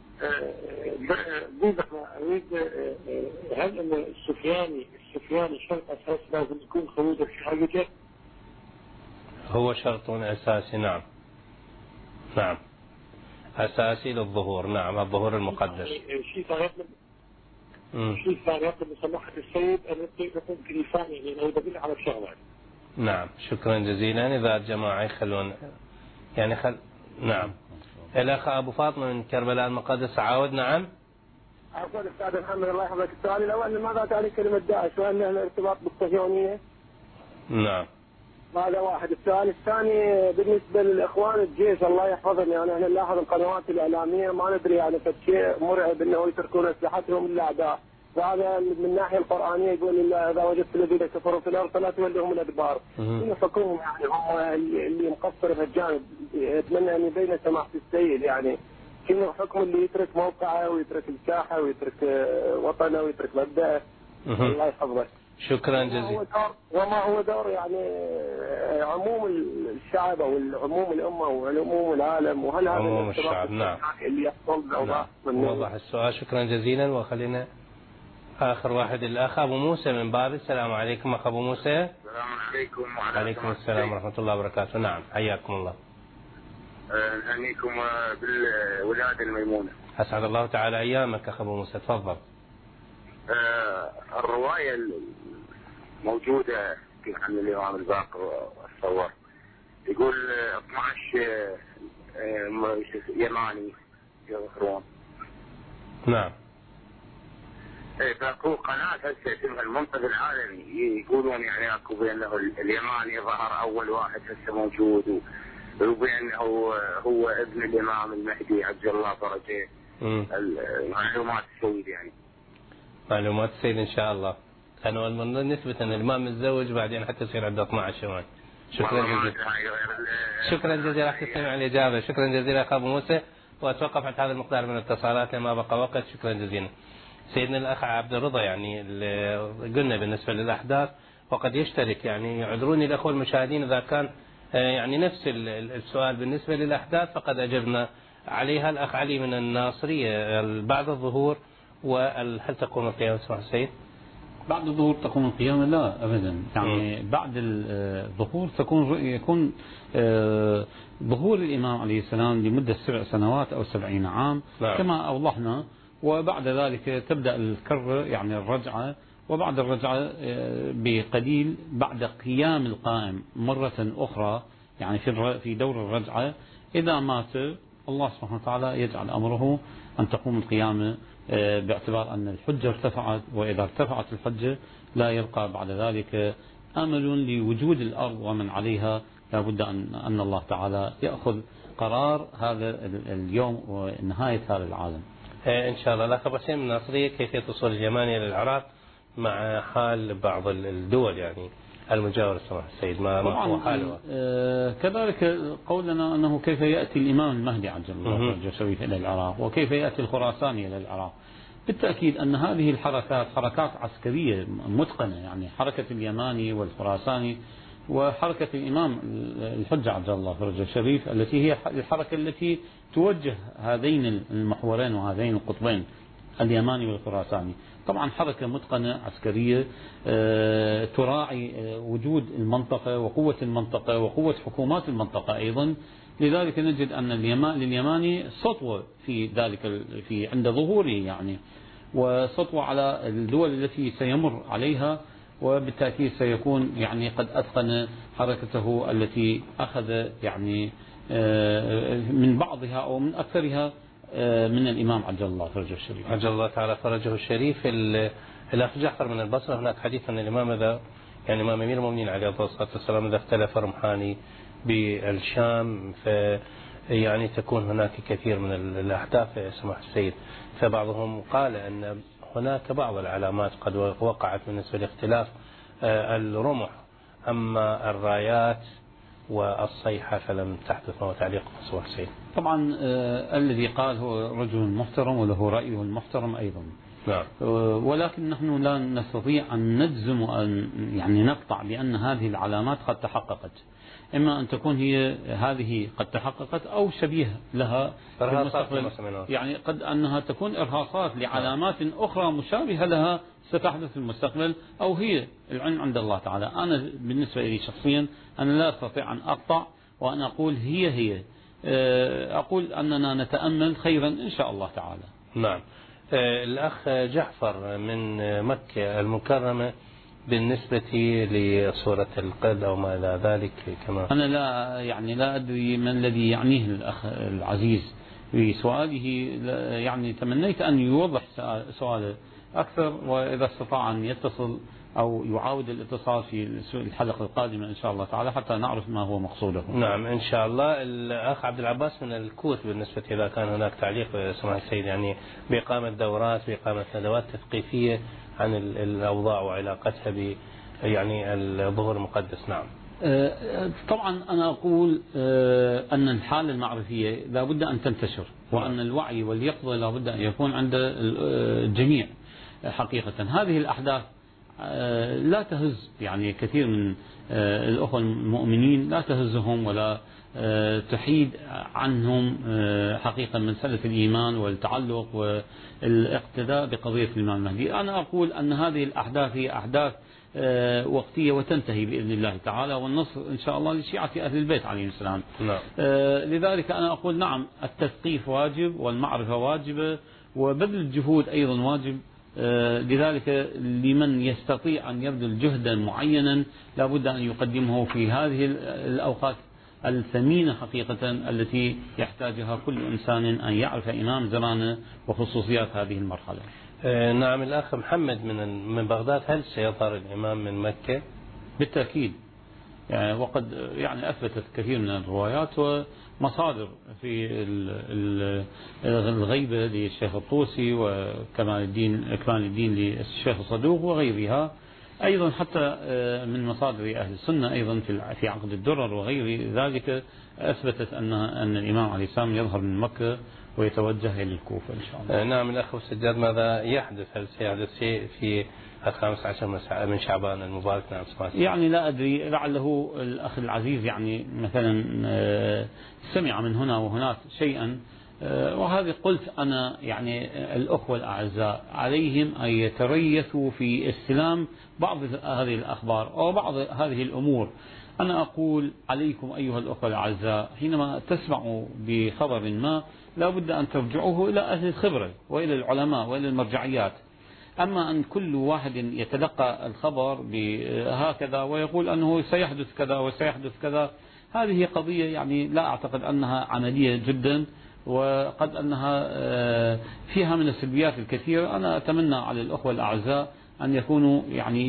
أريد هل أن السفياني شرط أساس لازم يكون خروجه في حاجته؟ هو شرط أساسي. نعم. نعم أساسي للظهور. نعم الظهور المقدس. شيء ثاني يطلب سماحة السيد أن يكون كليفان يعني لو يدل على الشغلات. نعم شكرا جزيلا. إذا الجماعة يخلون يعني نعم. الأخ أبو فاطمة من كربلاء المقدس عاود. نعم. أقول أستاذ محمد الله يحفظك، السؤال الأول ماذا تعني كلمة داعش وأن الارتباط بالصهيونية؟ نعم. هذا واحد. السؤال الثاني بالنسبة للإخوان الجيش الله يحفظهم، يعني احنا نلاحظ القنوات الإعلامية ما ندري يعني شيء مرعب أنه يتركون أسلحتهم للأعداء، وهذا من الناحية القرآنية يقول إذا وجدت الذين كفروا في الأرض فلا تولهم الأدبار. من حكمهم يعني هم اللي مقصر في الجانب؟ أتمنى أن يبين سماحة السيد يعني شنو حكم اللي يترك موقعه ويترك الساحة ويترك وطنه ويترك مبدأه. الله يحفظك. شكرا جزيلا. وما هو دور يعني عموم الشعب او عموم الامه وعموم العالم، وهل هذا عموم الشعب؟ نعم. اللي يحصل او نعم. وضح السؤال. شكرا جزيلا. وخلينا اخر واحد الاخ ابو موسى من بابل. السلام عليكم اخ ابو موسى. السلام عليكم. وعليكم السلام ورحمة الله وبركاته. نعم حياكم الله. نهنيكم بالولادة الميمونة. اسعد الله تعالى ايامك اخ ابو موسى. تفضل. الرواية الموجودة عن الإمام الباقر والثور يقول 12 يماني يظهرون. نعم. فاكو قناة هسه اسمها المنقذ العالمي يقولون يعني اكو بانه اليماني ظهر اول واحد هسه موجود، وبانه هو ابن الامام المهدي عجل الله فرجه. معلومات السيد يعني. معلومات السيد ان شاء الله. كانوا نثبت ان الامام متزوج بعدين حتى يصير عنده 12 يوم. شكرا جزيلا. شكرا جزيلا. راح تستمع الاجابه. شكرا جزيلا اخ ابو موسى. واتوقف عند هذا المقدار من الاتصالات لما بقى وقت. شكرا جزيلا. سيدنا الاخ عبد الرضا يعني قلنا بالنسبه للاحداث وقد يشترك يعني يعذروني الاخوه المشاهدين اذا كان يعني نفس السؤال بالنسبه للاحداث فقد اجبنا عليها. الاخ علي من الناصريه بعد الظهور وهل تقوم القيامه سماحة السيد؟ بعد الظهور تقوم القيامة؟ لا أبدا. يعني بعد الظهور يكون ظهور الإمام عليه السلام لمدة 7 سنوات أو 70 عام. نعم. كما أوضحنا. وبعد ذلك تبدأ الكرة يعني الرجعة، وبعد الرجعة بقليل بعد قيام القائم مرة أخرى يعني في دور الرجعة إذا مات الله سبحانه وتعالى يجعل أمره أن تقوم القيامة، باعتبار أن الحجة ارتفعت، وإذا ارتفعت الحجة لا يبقى بعد ذلك أمل لوجود الأرض ومن عليها. لا بد أن الله تعالى يأخذ قرار هذا اليوم ونهاية هذا العالم إن شاء الله. الأخ أبو حسين من الناصرية، كيفية وصول اليماني إلى العراق مع حال بعض الدول يعني المجاورة سماحة السيد، ما هو حاله؟ كذلك قولنا أنه كيف يأتي الإمام المهدي عجل الله فرجه الشريف إلى العراق، وكيف يأتي الخراساني إلى العراق. بالتأكيد أن هذه الحركات حركات عسكرية متقنة، يعني حركة اليماني والخراساني وحركة الإمام الحجة عجل الله فرجه الشريف، التي هي الحركة التي توجه هذين المحورين وهذين القطبين اليماني والخراساني. طبعا حركة متقنة عسكرية تراعي وجود المنطقة وقوة المنطقة وقوة حكومات المنطقة أيضا. لذلك نجد أن لليماني سطوة في ذلك عند ظهوره يعني، وسطوة على الدول التي سيمر عليها، وبالتأكيد سيكون يعني قد أتقن حركته التي أخذ يعني من بعضها أو من أكثرها من الإمام عجل الله فرجه الشريف. عجل الله تعالى فرجه الشريف. الأخ جعفر من البصرة، هناك حديث أن الإمام إذا يعني إمام أمير المؤمنين عليه الصلاة والسلام إذا اختلف رمحاني بالشام يعني تكون هناك كثير من الأحداث يا سماحة السيد، فبعضهم قال أن هناك بعض العلامات قد وقعت بالنسبة لاختلاف الرمح، أما الرايات والصيحة فلم تحدث. ما تعليق سماحة السيد؟ طبعا الذي قال هو رجل محترم وله رأيه المحترم أيضا. نعم. ولكن نحن لا نستطيع أن نجزم وأن يعني نقطع بأن هذه العلامات قد تحققت، إما أن تكون هي هذه قد تحققت أو شبيه لها في المستقبل، يعني قد أنها تكون إرهاصات لعلامات أخرى مشابهة لها ستحدث في المستقبل، أو هي العلم عند الله تعالى. أنا بالنسبة لي شخصيا أنا لا أستطيع أن أقطع وأن أقول هي أقول أننا نتأمل خيرا إن شاء الله تعالى. نعم. الأخ جعفر من مكة المكرمة، بالنسبة لسورة القد أو ما إلى ذلك كما أنا لا أدري ما الذي يعنيه الأخ العزيز بسؤاله، يعني تمنيت أن يوضح سؤاله أكثر، وإذا استطاع أن يتصل أو يعاود الاتصال في الحلقة القادمة إن شاء الله تعالى حتى نعرف ما هو مقصوده. نعم إن شاء الله. الأخ عبد العباس من الكويت، بالنسبة إذا كان هناك تعليق سماحة السيد يعني بإقامة دورات بإقامة ندوات تثقيفية عن الأوضاع وعلاقتها ب يعني الظهور المقدس. نعم. طبعا أنا أقول أن الحالة المعرفية لا بد أن تنتشر، وأن الوعي واليقظة لا بد أن يكون عند الجميع. حقيقة هذه الأحداث لا تهز يعني كثير من الأخوة المؤمنين، لا تهزهم ولا تحيد عنهم حقيقة من سلة الإيمان والتعلق والاقتداء بقضية الإمام المهدي. أنا أقول أن هذه الأحداث هي أحداث وقتية وتنتهي بإذن الله تعالى، والنصر إن شاء الله لشيعة أهل البيت عليهم السلام. نعم. لذلك أنا أقول نعم التثقيف واجب والمعرفة واجبة وبذل الجهود أيضا واجب. لذلك لمن يستطيع أن يبذل جهدا معينا لابد أن يقدمه في هذه الأوقات الثمينة حقيقة التي يحتاجها كل إنسان أن يعرف إمام زمانه وخصوصيات هذه المرحلة. نعم. الأخ محمد من بغداد، هل سيظهر الإمام من مكة؟ بالتأكيد يعني، وقد يعني أثبتت كثير من الروايات ومصادر في الغيبة للشيخ الطوسي وكمال الدين للشيخ الصدوق وغيرها، أيضا حتى من مصادر أهل السنة أيضا في عقد الدرر وغير ذلك أثبتت أن الإمام عليه السلام يظهر من مكة ويتوجه إلى الكوفة إن شاء الله. نعم. الأخ السجاد، ماذا يحدث؟ هل سيحدث شيء في 15 من شعبان المبارك؟ نعم. يعني لا أدري، لعله الأخ العزيز يعني مثلا سمع من هنا وهناك شيئا، وهذه قلت أنا يعني الأخوة الأعزاء عليهم أن يتريثوا في استلام بعض هذه الأخبار أو بعض هذه الأمور. أنا أقول عليكم أيها الأخوة الأعزاء، حينما تسمعوا بخبر ما لا بد أن ترجعوه إلى أهل الخبرة وإلى العلماء وإلى المرجعيات. أما أن كل واحد يتلقى الخبر هكذا ويقول أنه سيحدث كذا وسيحدث كذا، هذه قضية يعني لا أعتقد أنها عملية جدا، وقد أنها فيها من السلبيات الكثيرة. أنا أتمنى على الأخوة الأعزاء أن يكونوا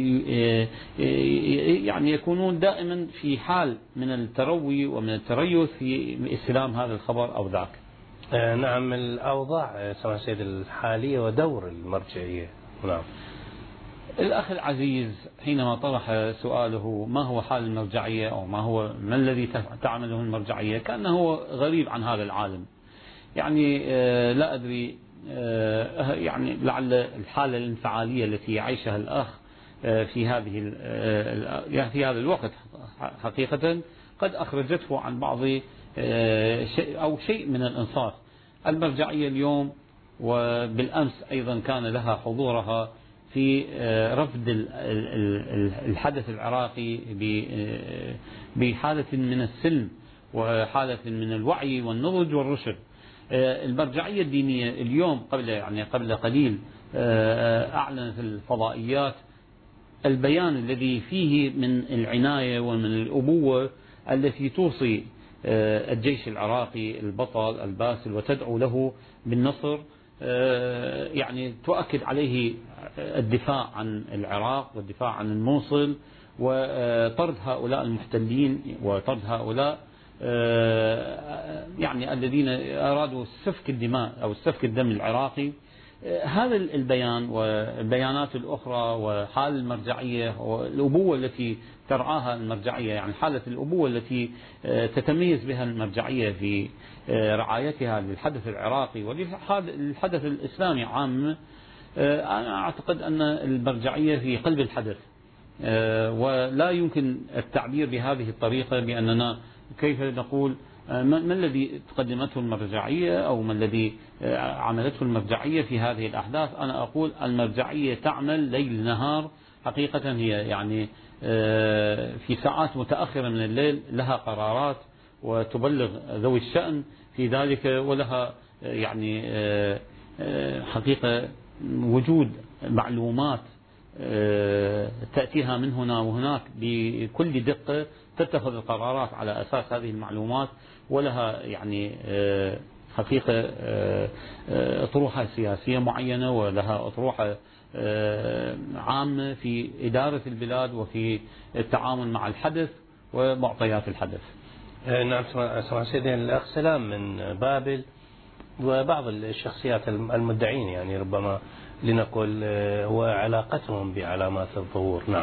يعني يكونون دائما في حال من التروي ومن التريث في استلام هذا الخبر أو ذاك. نعم، الأوضاع سماحة السيد الحالية ودور المرجعية. نعم. الأخ العزيز حينما طرح سؤاله ما هو حال المرجعية أو ما الذي تعمله المرجعية، كأنه غريب عن هذا العالم. يعني لا أدري، يعني لعل الحالة الانفعالية التي يعيشها الأخ في هذا الوقت حقيقة قد أخرجته عن بعض شيء من الإنصاف. المرجعية اليوم وبالأمس أيضا كان لها حضورها في رفض الحدث العراقي بحالة من السلم وحالة من الوعي والنضج والرشد. المرجعية الدينية اليوم قبل قليل أعلنت الفضائيات البيان الذي فيه من العناية ومن الأبوة التي توصي الجيش العراقي البطل الباسل وتدعو له بالنصر، يعني تؤكد عليه الدفاع عن العراق والدفاع عن الموصل وطرد هؤلاء المحتلين وطرد هؤلاء يعني الذين أرادوا سفك الدماء أو سفك الدم العراقي. هذا البيان والبيانات الأخرى وحال المرجعية والأبوة التي ترعاها المرجعية، يعني حالة الأبوة التي تتميز بها المرجعية في رعايتها للحدث العراقي وللحدث الإسلامي عام. أنا أعتقد أن المرجعية في قلب الحدث، ولا يمكن التعبير بهذه الطريقة بأننا كيف نقول ما الذي قدمته المرجعية أو ما الذي عملته المرجعية في هذه الأحداث. أنا أقول المرجعية تعمل ليل نهار حقيقة. هي يعني في ساعات متأخرة من الليل لها قرارات وتبلغ ذوي الشأن في ذلك، ولها يعني حقيقة وجود معلومات تأتيها من هنا وهناك بكل دقة، تتخذ القرارات على أساس هذه المعلومات، ولها يعني حقيقة أطروحة سياسية معينة ولها أطروحة عامة في إدارة البلاد وفي التعامل مع الحدث ومعطيات الحدث. نعم سماحة سيدي الأخ سلام من بابل وبعض الشخصيات المدعين يعني ربما لنقول وعلاقتهم بعلامات الظهور. نعم.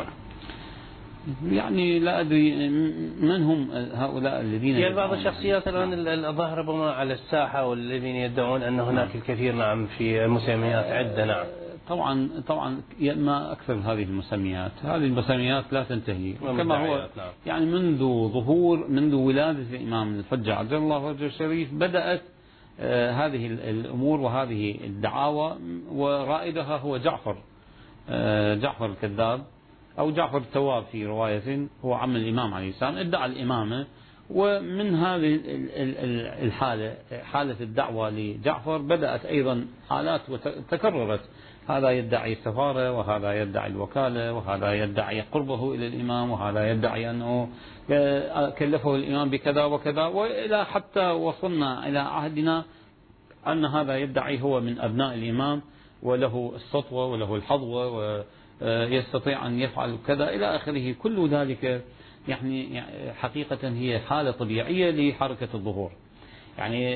يعني لا أدري من هم هؤلاء الذين يعني بعض الشخصيات الآن الظاهرة ربما على الساحة والذين يدعون أن هناك الكثير نعم في مسميات عدة. نعم. طبعا ما أكثر هذه المسميات لا تنتهي كما هو يعني منذ ولادة الإمام الحجة عجل الله فرجه الشريف بدأت هذه الأمور وهذه الدعاوى، ورائدها هو جعفر الكذاب أو جعفر التواب في رواية، هو عم الإمام عليه السلام، ادعى الإمامة. ومن هذه الحالة حالة الدعوة لجعفر بدأت أيضا حالات وتكررت. هذا يدعي السفارة وهذا يدعي الوكالة وهذا يدعي قربه إلى الإمام وهذا يدعي أنه كلفه الإمام بكذا وكذا، وإلى حتى وصلنا إلى عهدنا أن هذا يدعي هو من أبناء الإمام وله السطوة وله الحظوة ويستطيع أن يفعل كذا إلى آخره. كل ذلك يعني حقيقة هي حالة طبيعية لحركة الظهور. يعني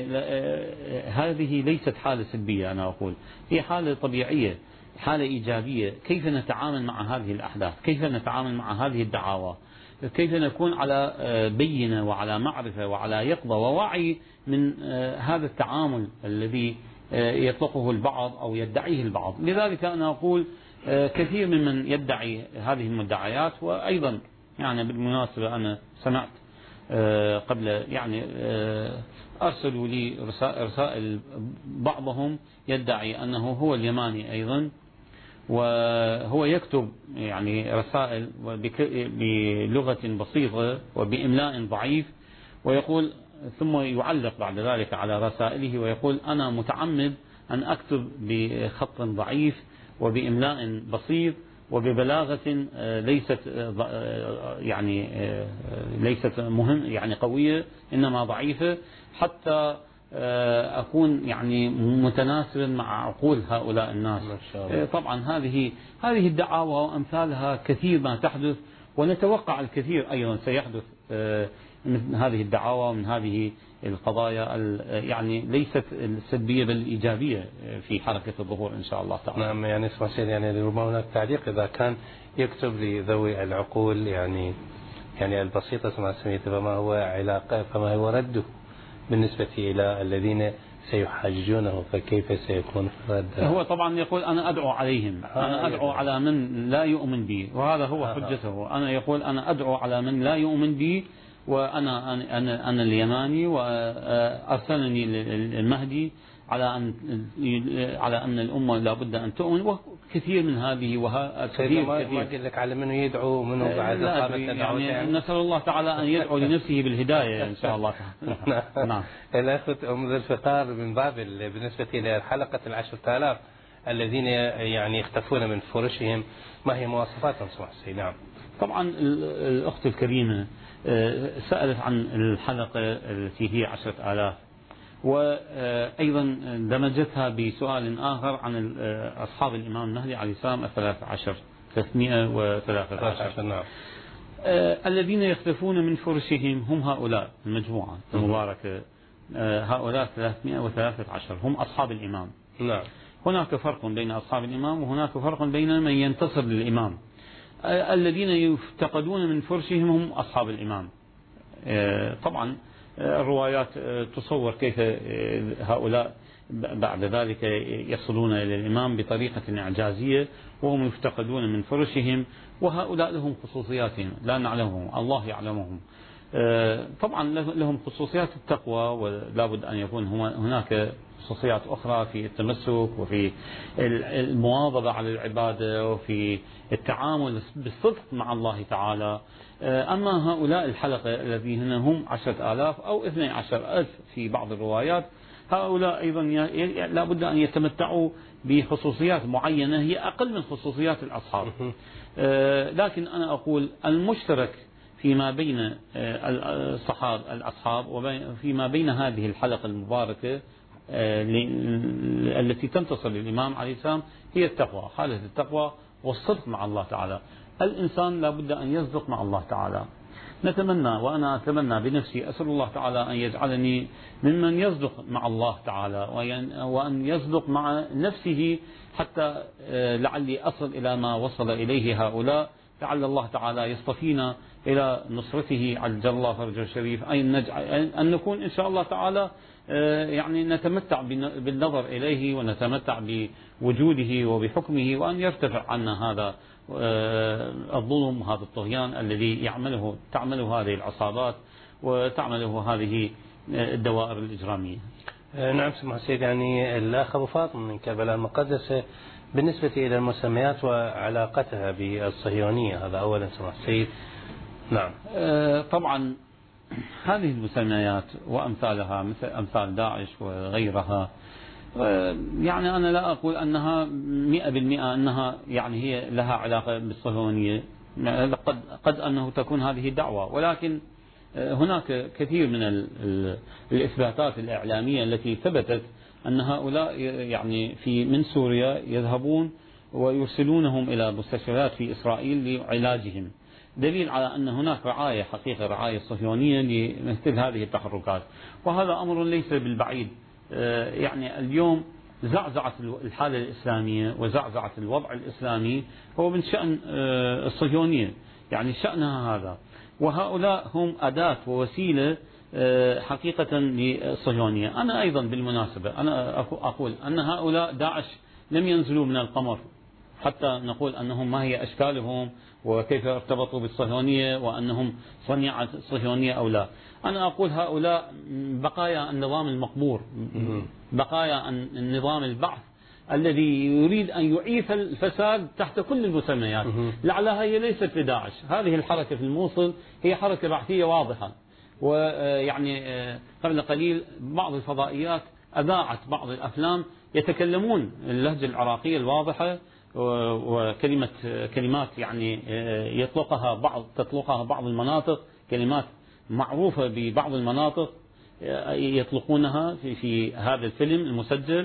هذه ليست حالة سلبية، أنا أقول هي حالة طبيعية، حالة إيجابية. كيف نتعامل مع هذه الأحداث، كيف نتعامل مع هذه الدعاوى، كيف نكون على بينة وعلى معرفة وعلى يقظة ووعي من هذا التعامل الذي يطلقه البعض أو يدعيه البعض. لذلك أنا أقول كثير ممن يدعي هذه المدعيات. وأيضا يعني بالمناسبة أنا سمعت قبل يعني أرسلوا لي رسائل بعضهم يدعي أنه هو اليماني أيضا، وهو يكتب يعني رسائل بلغة بسيطة وبإملاء ضعيف، ويقول ثم يعلق بعد ذلك على رسائله ويقول أنا متعمد أن أكتب بخط ضعيف وبإملاء بسيط وببلاغة ليست مهم يعني قوية إنما ضعيفة، حتى أكون يعني متناسبا مع عقول هؤلاء الناس. ما شاء الله. طبعا هذه الدعاوى وأمثالها كثير ما تحدث، ونتوقع الكثير أيضا سيحدث من هذه الدعاوى ومن هذه القضايا يعني ليست السلبية بل الإيجابية في حركة الظهور إن شاء الله تعالى. نعم، يعني اسمع سيد، يعني ربما هناك تعليق إذا كان يكتب لذوي العقول يعني البسيطة كما سميت، فما هو رده بالنسبة إلى الذين سيحاججونه، فكيف سيكون رده؟ هو طبعا يقول أنا أدعو عليهم، أنا أدعو على من لا يؤمن بي، وهذا هو حجته. أنا يقول أنا أدعو على من لا يؤمن بي، وأنا أنا اليماني، وأرسلني المهدي على أن الأمة لابد أن تؤمن، وكثير من هذه كثير. ما قل لك على منه يدعو ومنه بعد يعني نسأل الله تعالى أن يدعو لنفسه بالهداية إن شاء الله تعالى. نعم. الأخوة منذ الفطار من باب بالنسبة إلى حلقة 10,000 الذين يعني يختفون من فرشهم، ما هي مواصفاتهم سمح السيد؟ نعم. طبعا الأخت الكريمة سألت عن الحلقة التي هي 10,000، وأيضا دمجتها بسؤال آخر عن أصحاب الإمام المهدي عليه السلام 313. نعم. الذين يختفون من فرشهم هم هؤلاء المجموعة المباركة، هؤلاء 313 هم أصحاب الإمام. نعم. هناك فرق بين أصحاب الإمام وهناك فرق بين من ينتصر للإمام. الذين يفتقدون من فرشهم هم أصحاب الإمام. طبعا الروايات تصور كيف هؤلاء بعد ذلك يصلون إلى الإمام بطريقة إعجازية وهم يفتقدون من فرشهم، وهؤلاء لهم خصوصياتهم لا نعلمهم، الله يعلمهم. طبعا لهم خصوصيات التقوى، ولا بد أن يكون هناك خصوصيات أخرى في التمسك وفي المواظبة على العبادة وفي التعامل بالصدق مع الله تعالى. أما هؤلاء الحلقة الذين هم 10,000 أو 12,000 في بعض الروايات، هؤلاء أيضا لا بد أن يتمتعوا بخصوصيات معينة هي أقل من خصوصيات الأصحاب. لكن أنا أقول المشترك فيما بين الأصحاب وفيما بين هذه الحلقة المباركة التي تنتصر للإمام عليه السلام هي التقوى، حالة التقوى والصدق مع الله تعالى. الإنسان لا بد أن يصدق مع الله تعالى. نتمنى وأنا أتمنى بنفسي، أسأل الله تعالى أن يجعلني ممن يصدق مع الله تعالى وأن يصدق مع نفسه، حتى لعلي أصل إلى ما وصل إليه هؤلاء. لعل الله تعالى يصطفينا إلى نصرته عجل الله فرجه الشريف، أن نكون إن شاء الله تعالى يعني نتمتع بالنظر إليه ونتمتع بوجوده وبحكمه، وأن يرتفع عنا هذا الظلم وهذا الطغيان الذي تعمله هذه العصابات وتعمله هذه الدوائر الإجرامية. نعم سمح السيد. يعني الأخ أبو فاطمة من كربلاء المقدسة، بالنسبة إلى المسميات وعلاقتها بالصهيونية، هذا أولا سمح السيد. نعم. طبعا هذه المسميات وأمثالها مثل أمثال داعش وغيرها، يعني أنا لا أقول أنها 100% أنها يعني هي لها علاقة بالصهيونية، قد أنه تكون هذه دعوة، ولكن هناك كثير من الإثباتات الإعلامية التي ثبتت أن هؤلاء يعني من سوريا يذهبون ويرسلونهم إلى مستشفيات في إسرائيل لعلاجهم، دليل على أن هناك رعاية حقيقة، رعاية صهيونية لمثل هذه التحركات. وهذا أمر ليس بالبعيد. يعني اليوم زعزعة الحالة الإسلامية وزعزعة الوضع الإسلامي هو من شأن الصهيونية، يعني شأنها هذا، وهؤلاء هم أداة ووسيلة حقيقة للصهيونية. أنا أيضا بالمناسبة أنا أقول أن هؤلاء داعش لم ينزلوا من القمر حتى نقول أنهم ما هي أشكالهم وكيف ارتبطوا بالصهيونية وأنهم صنيعة الصهيونية أو لا. أنا أقول هؤلاء بقايا النظام المقبور، بقايا النظام البعث الذي يريد أن يعيث الفساد تحت كل المسميات. لعلها هي ليست لداعش. هذه الحركة في الموصل هي حركة بعثية واضحة، ويعني قبل قليل بعض الفضائيات أذاعت بعض الأفلام يتكلمون اللهجة العراقية الواضحة، كلمات يعني تطلقها بعض المناطق، كلمات معروفة ببعض المناطق، يطلقونها في هذا الفيلم المسجل،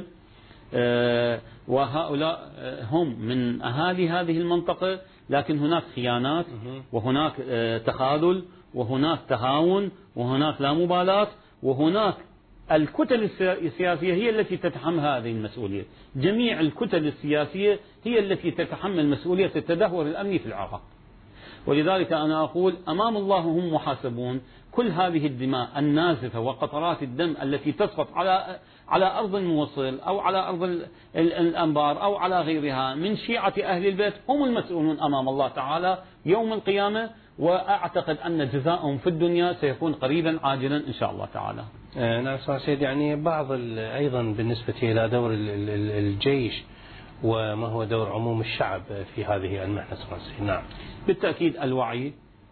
وهؤلاء هم من أهالي هذه المنطقة، لكن هناك خيانات وهناك تخاذل وهناك تهاون وهناك لا مبالاة، وهناك الكتل السياسية هي التي تتحمل هذه المسؤولية. جميع الكتل السياسية هي التي تتحمل مسؤولية التدهور الأمني في العراق. ولذلك أنا أقول أمام الله هم محاسبون. كل هذه الدماء النازفة وقطرات الدم التي تسقط على أرض الموصل أو على أرض الأنبار أو على غيرها من شيعة أهل البيت هم المسؤولون أمام الله تعالى يوم القيامة، وأعتقد أن جزاءهم في الدنيا سيكون قريبا عاجلا إن شاء الله تعالى. نعم سيد، يعني بعض أيضا بالنسبة إلى دور الجيش وما هو دور عموم الشعب في هذه المحنة. نعم بالتأكيد الوعي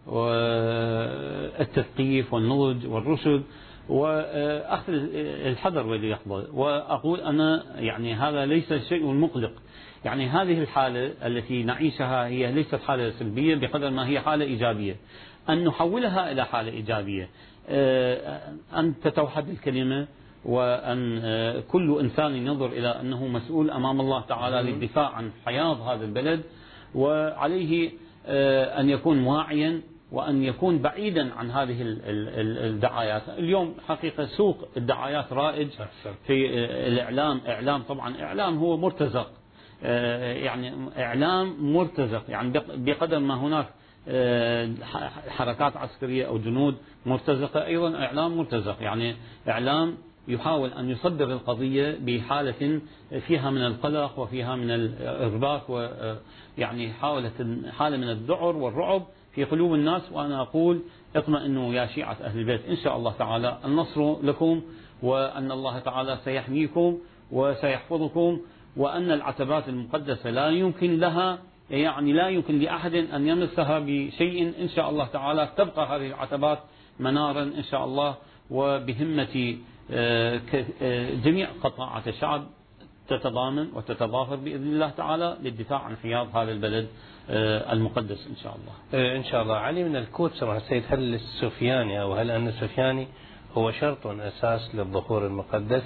والتثقيف والنضج والرشد وأخذ الحذر واليقظة. وأقول أنا يعني هذا ليس الشيء المقلق. يعني هذه الحالة التي نعيشها هي ليست حالة سلبية بقدر ما هي حالة إيجابية. أن نحولها إلى حالة إيجابية، أن تتوحد الكلمة، وأن كل إنسان ينظر إلى أنه مسؤول أمام الله تعالى للدفاع عن حياض هذا البلد، وعليه أن يكون واعيا وأن يكون بعيدا عن هذه الدعايات. اليوم حقيقة سوق الدعايات رائج في الإعلام. طبعا إعلام هو مرتزق، يعني إعلام مرتزق، يعني بقدر ما هناك حركات عسكرية أو جنود مرتزقة، أيضا إعلام مرتزق، يعني إعلام يحاول أن يصدر القضية بحالة فيها من القلق وفيها من الإرباك، ويعني حالة من الذعر والرعب في قلوب الناس. وأنا أقول اطمئنوا يا شيعة أهل البيت، إن شاء الله تعالى النصر لكم، وأن الله تعالى سيحميكم وسيحفظكم، وأن العتبات المقدسة لا يمكن لأحد أن يمسها بشيء. إن شاء الله تعالى تبقى هذه العتبات منارا إن شاء الله، وبهمة جميع قطاعات الشعب تتضامن وتتضافر بإذن الله تعالى للدفاع عن حياض هذا البلد المقدس إن شاء الله. إن شاء الله. علي من الكوت سمع السيد، هل السفياني أو هل أن السفياني هو شرط أساس للظهور المقدس؟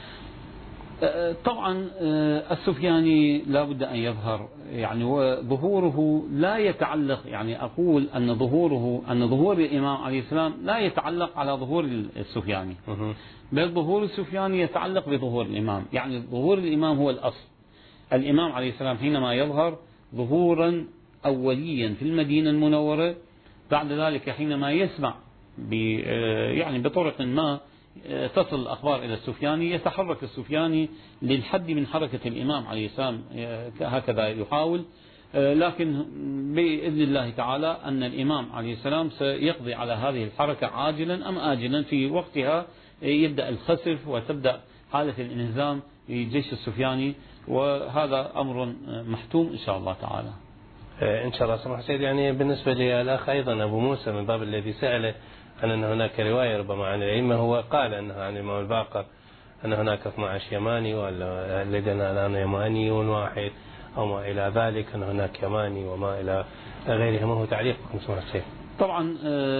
طبعا السفياني لا بد أن يظهر، يعني وظهوره لا يتعلق، يعني أقول أن ظهور الإمام عليه السلام لا يتعلق على ظهور السفياني، بل ظهور السفياني يتعلق بظهور الإمام. يعني ظهور الإمام هو الأصل. الإمام عليه السلام حينما يظهر ظهورا أوليا في المدينة المنورة، بعد ذلك حينما يسمع يعني بطرق ما تصل الأخبار إلى السفياني، يتحرك السفياني للحد من حركة الإمام عليه السلام، هكذا يحاول. لكن بإذن الله تعالى أن الإمام عليه السلام سيقضي على هذه الحركة عاجلا أم آجلا. في وقتها يبدأ الخسف وتبدأ حالة الانهزام للجيش السفياني، وهذا أمر محتوم إن شاء الله تعالى. إن شاء الله. سمح سيد، يعني بالنسبة للأخ أيضا أبو موسى من باب الذي سأله أن هناك رواية ربما عن الأئمة، هو قال أنها عن الإمام الباقر أن هناك 12 يماني، ولدينا الآن يماني واحد أو ما إلى ذلك، أن هناك يماني وما إلى غيره. ما هو تعليقكم سمح السيد؟ طبعا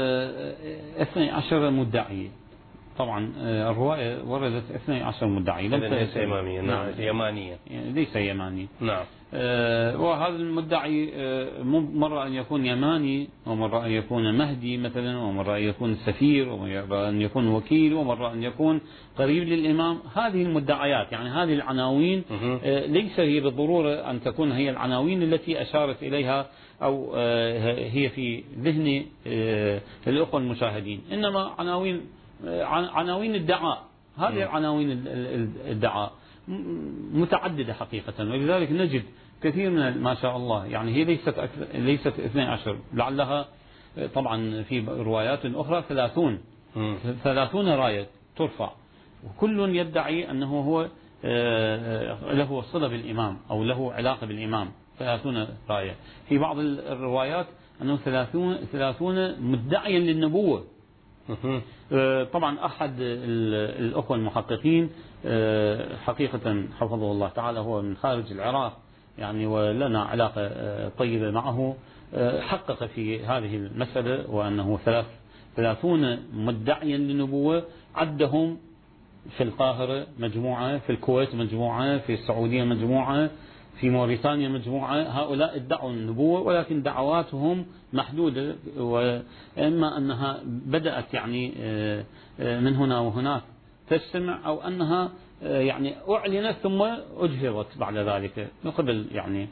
12 مدعي. طبعا الرواية وردت 12 مدعي، ليس إماميا. نعم يمانيا، ليس يماني. نعم. وهذا المدعي مرة أن يكون يماني، ومرة أن يكون مهدي مثلا، ومرة أن يكون سفير، ومرة أن يكون وكيل، ومرة أن يكون قريب للإمام. هذه المدعيات، يعني هذه العناوين ليس هي بالضرورة أن تكون هي العناوين التي أشارت إليها أو هي في ذهن الأخوة المشاهدين، إنما عناوين الدعاء. هذه العناوين الدعاء متعددة حقيقة، ولذلك نجد كثير من ما شاء الله، يعني هي ليست 12، لعلها طبعا في روايات أخرى 30 راية ترفع، وكل يدعي أنه هو له صلة بالإمام أو له علاقة بالإمام. 30 راية. في بعض الروايات أنه 30 مدعيا للنبوة. طبعا أحد الأخوة المحققين حقيقة حفظه الله تعالى هو من خارج العراق، يعني ولنا علاقة طيبة معه، حقق في هذه المسألة، وأنه 30 مدعيا للنبوة. عدهم في القاهرة مجموعة، في الكويت مجموعة، في السعودية مجموعة، في موريتانيا مجموعة. هؤلاء ادعوا النبوة ولكن دعواتهم محدودة، وإما أنها بدأت يعني من هنا وهناك تجتمع، أو أنها يعني أعلنت ثم أجهرت بعد ذلك من قبل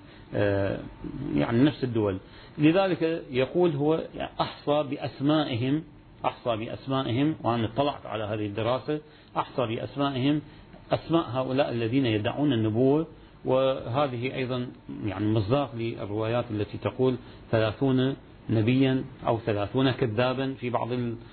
يعني نفس الدول. لذلك يقول هو أحصى بأسمائهم، وأنا اطلعت على هذه الدراسة، أحصى بأسمائهم أسماء هؤلاء الذين يدعون النبوة. وهذه أيضا يعني مصداق للروايات التي تقول 30 نبيا أو 30 كذابا في بعض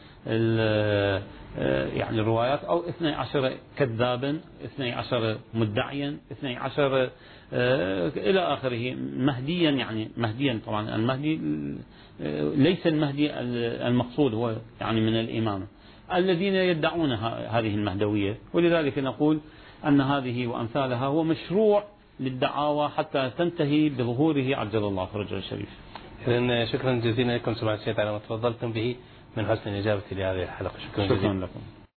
يعني الروايات، أو 12 كذابا، 12 مدعيا، 12 إلى آخره مهديا. يعني مهديا طبعا المهدي ليس المهدي المقصود، هو يعني من الإمامة الذين يدعون هذه المهدوية. ولذلك نقول أن هذه وأمثالها هو مشروع للدعاوى حتى تنتهي بظهوره عجل الله فرجه الشريف. إذن شكرا جزيلا لكم سماحة الشيخ على ما تفضلتم به من حسن الإجابة لهذه الحلقة. شكرا جزيلا لكم.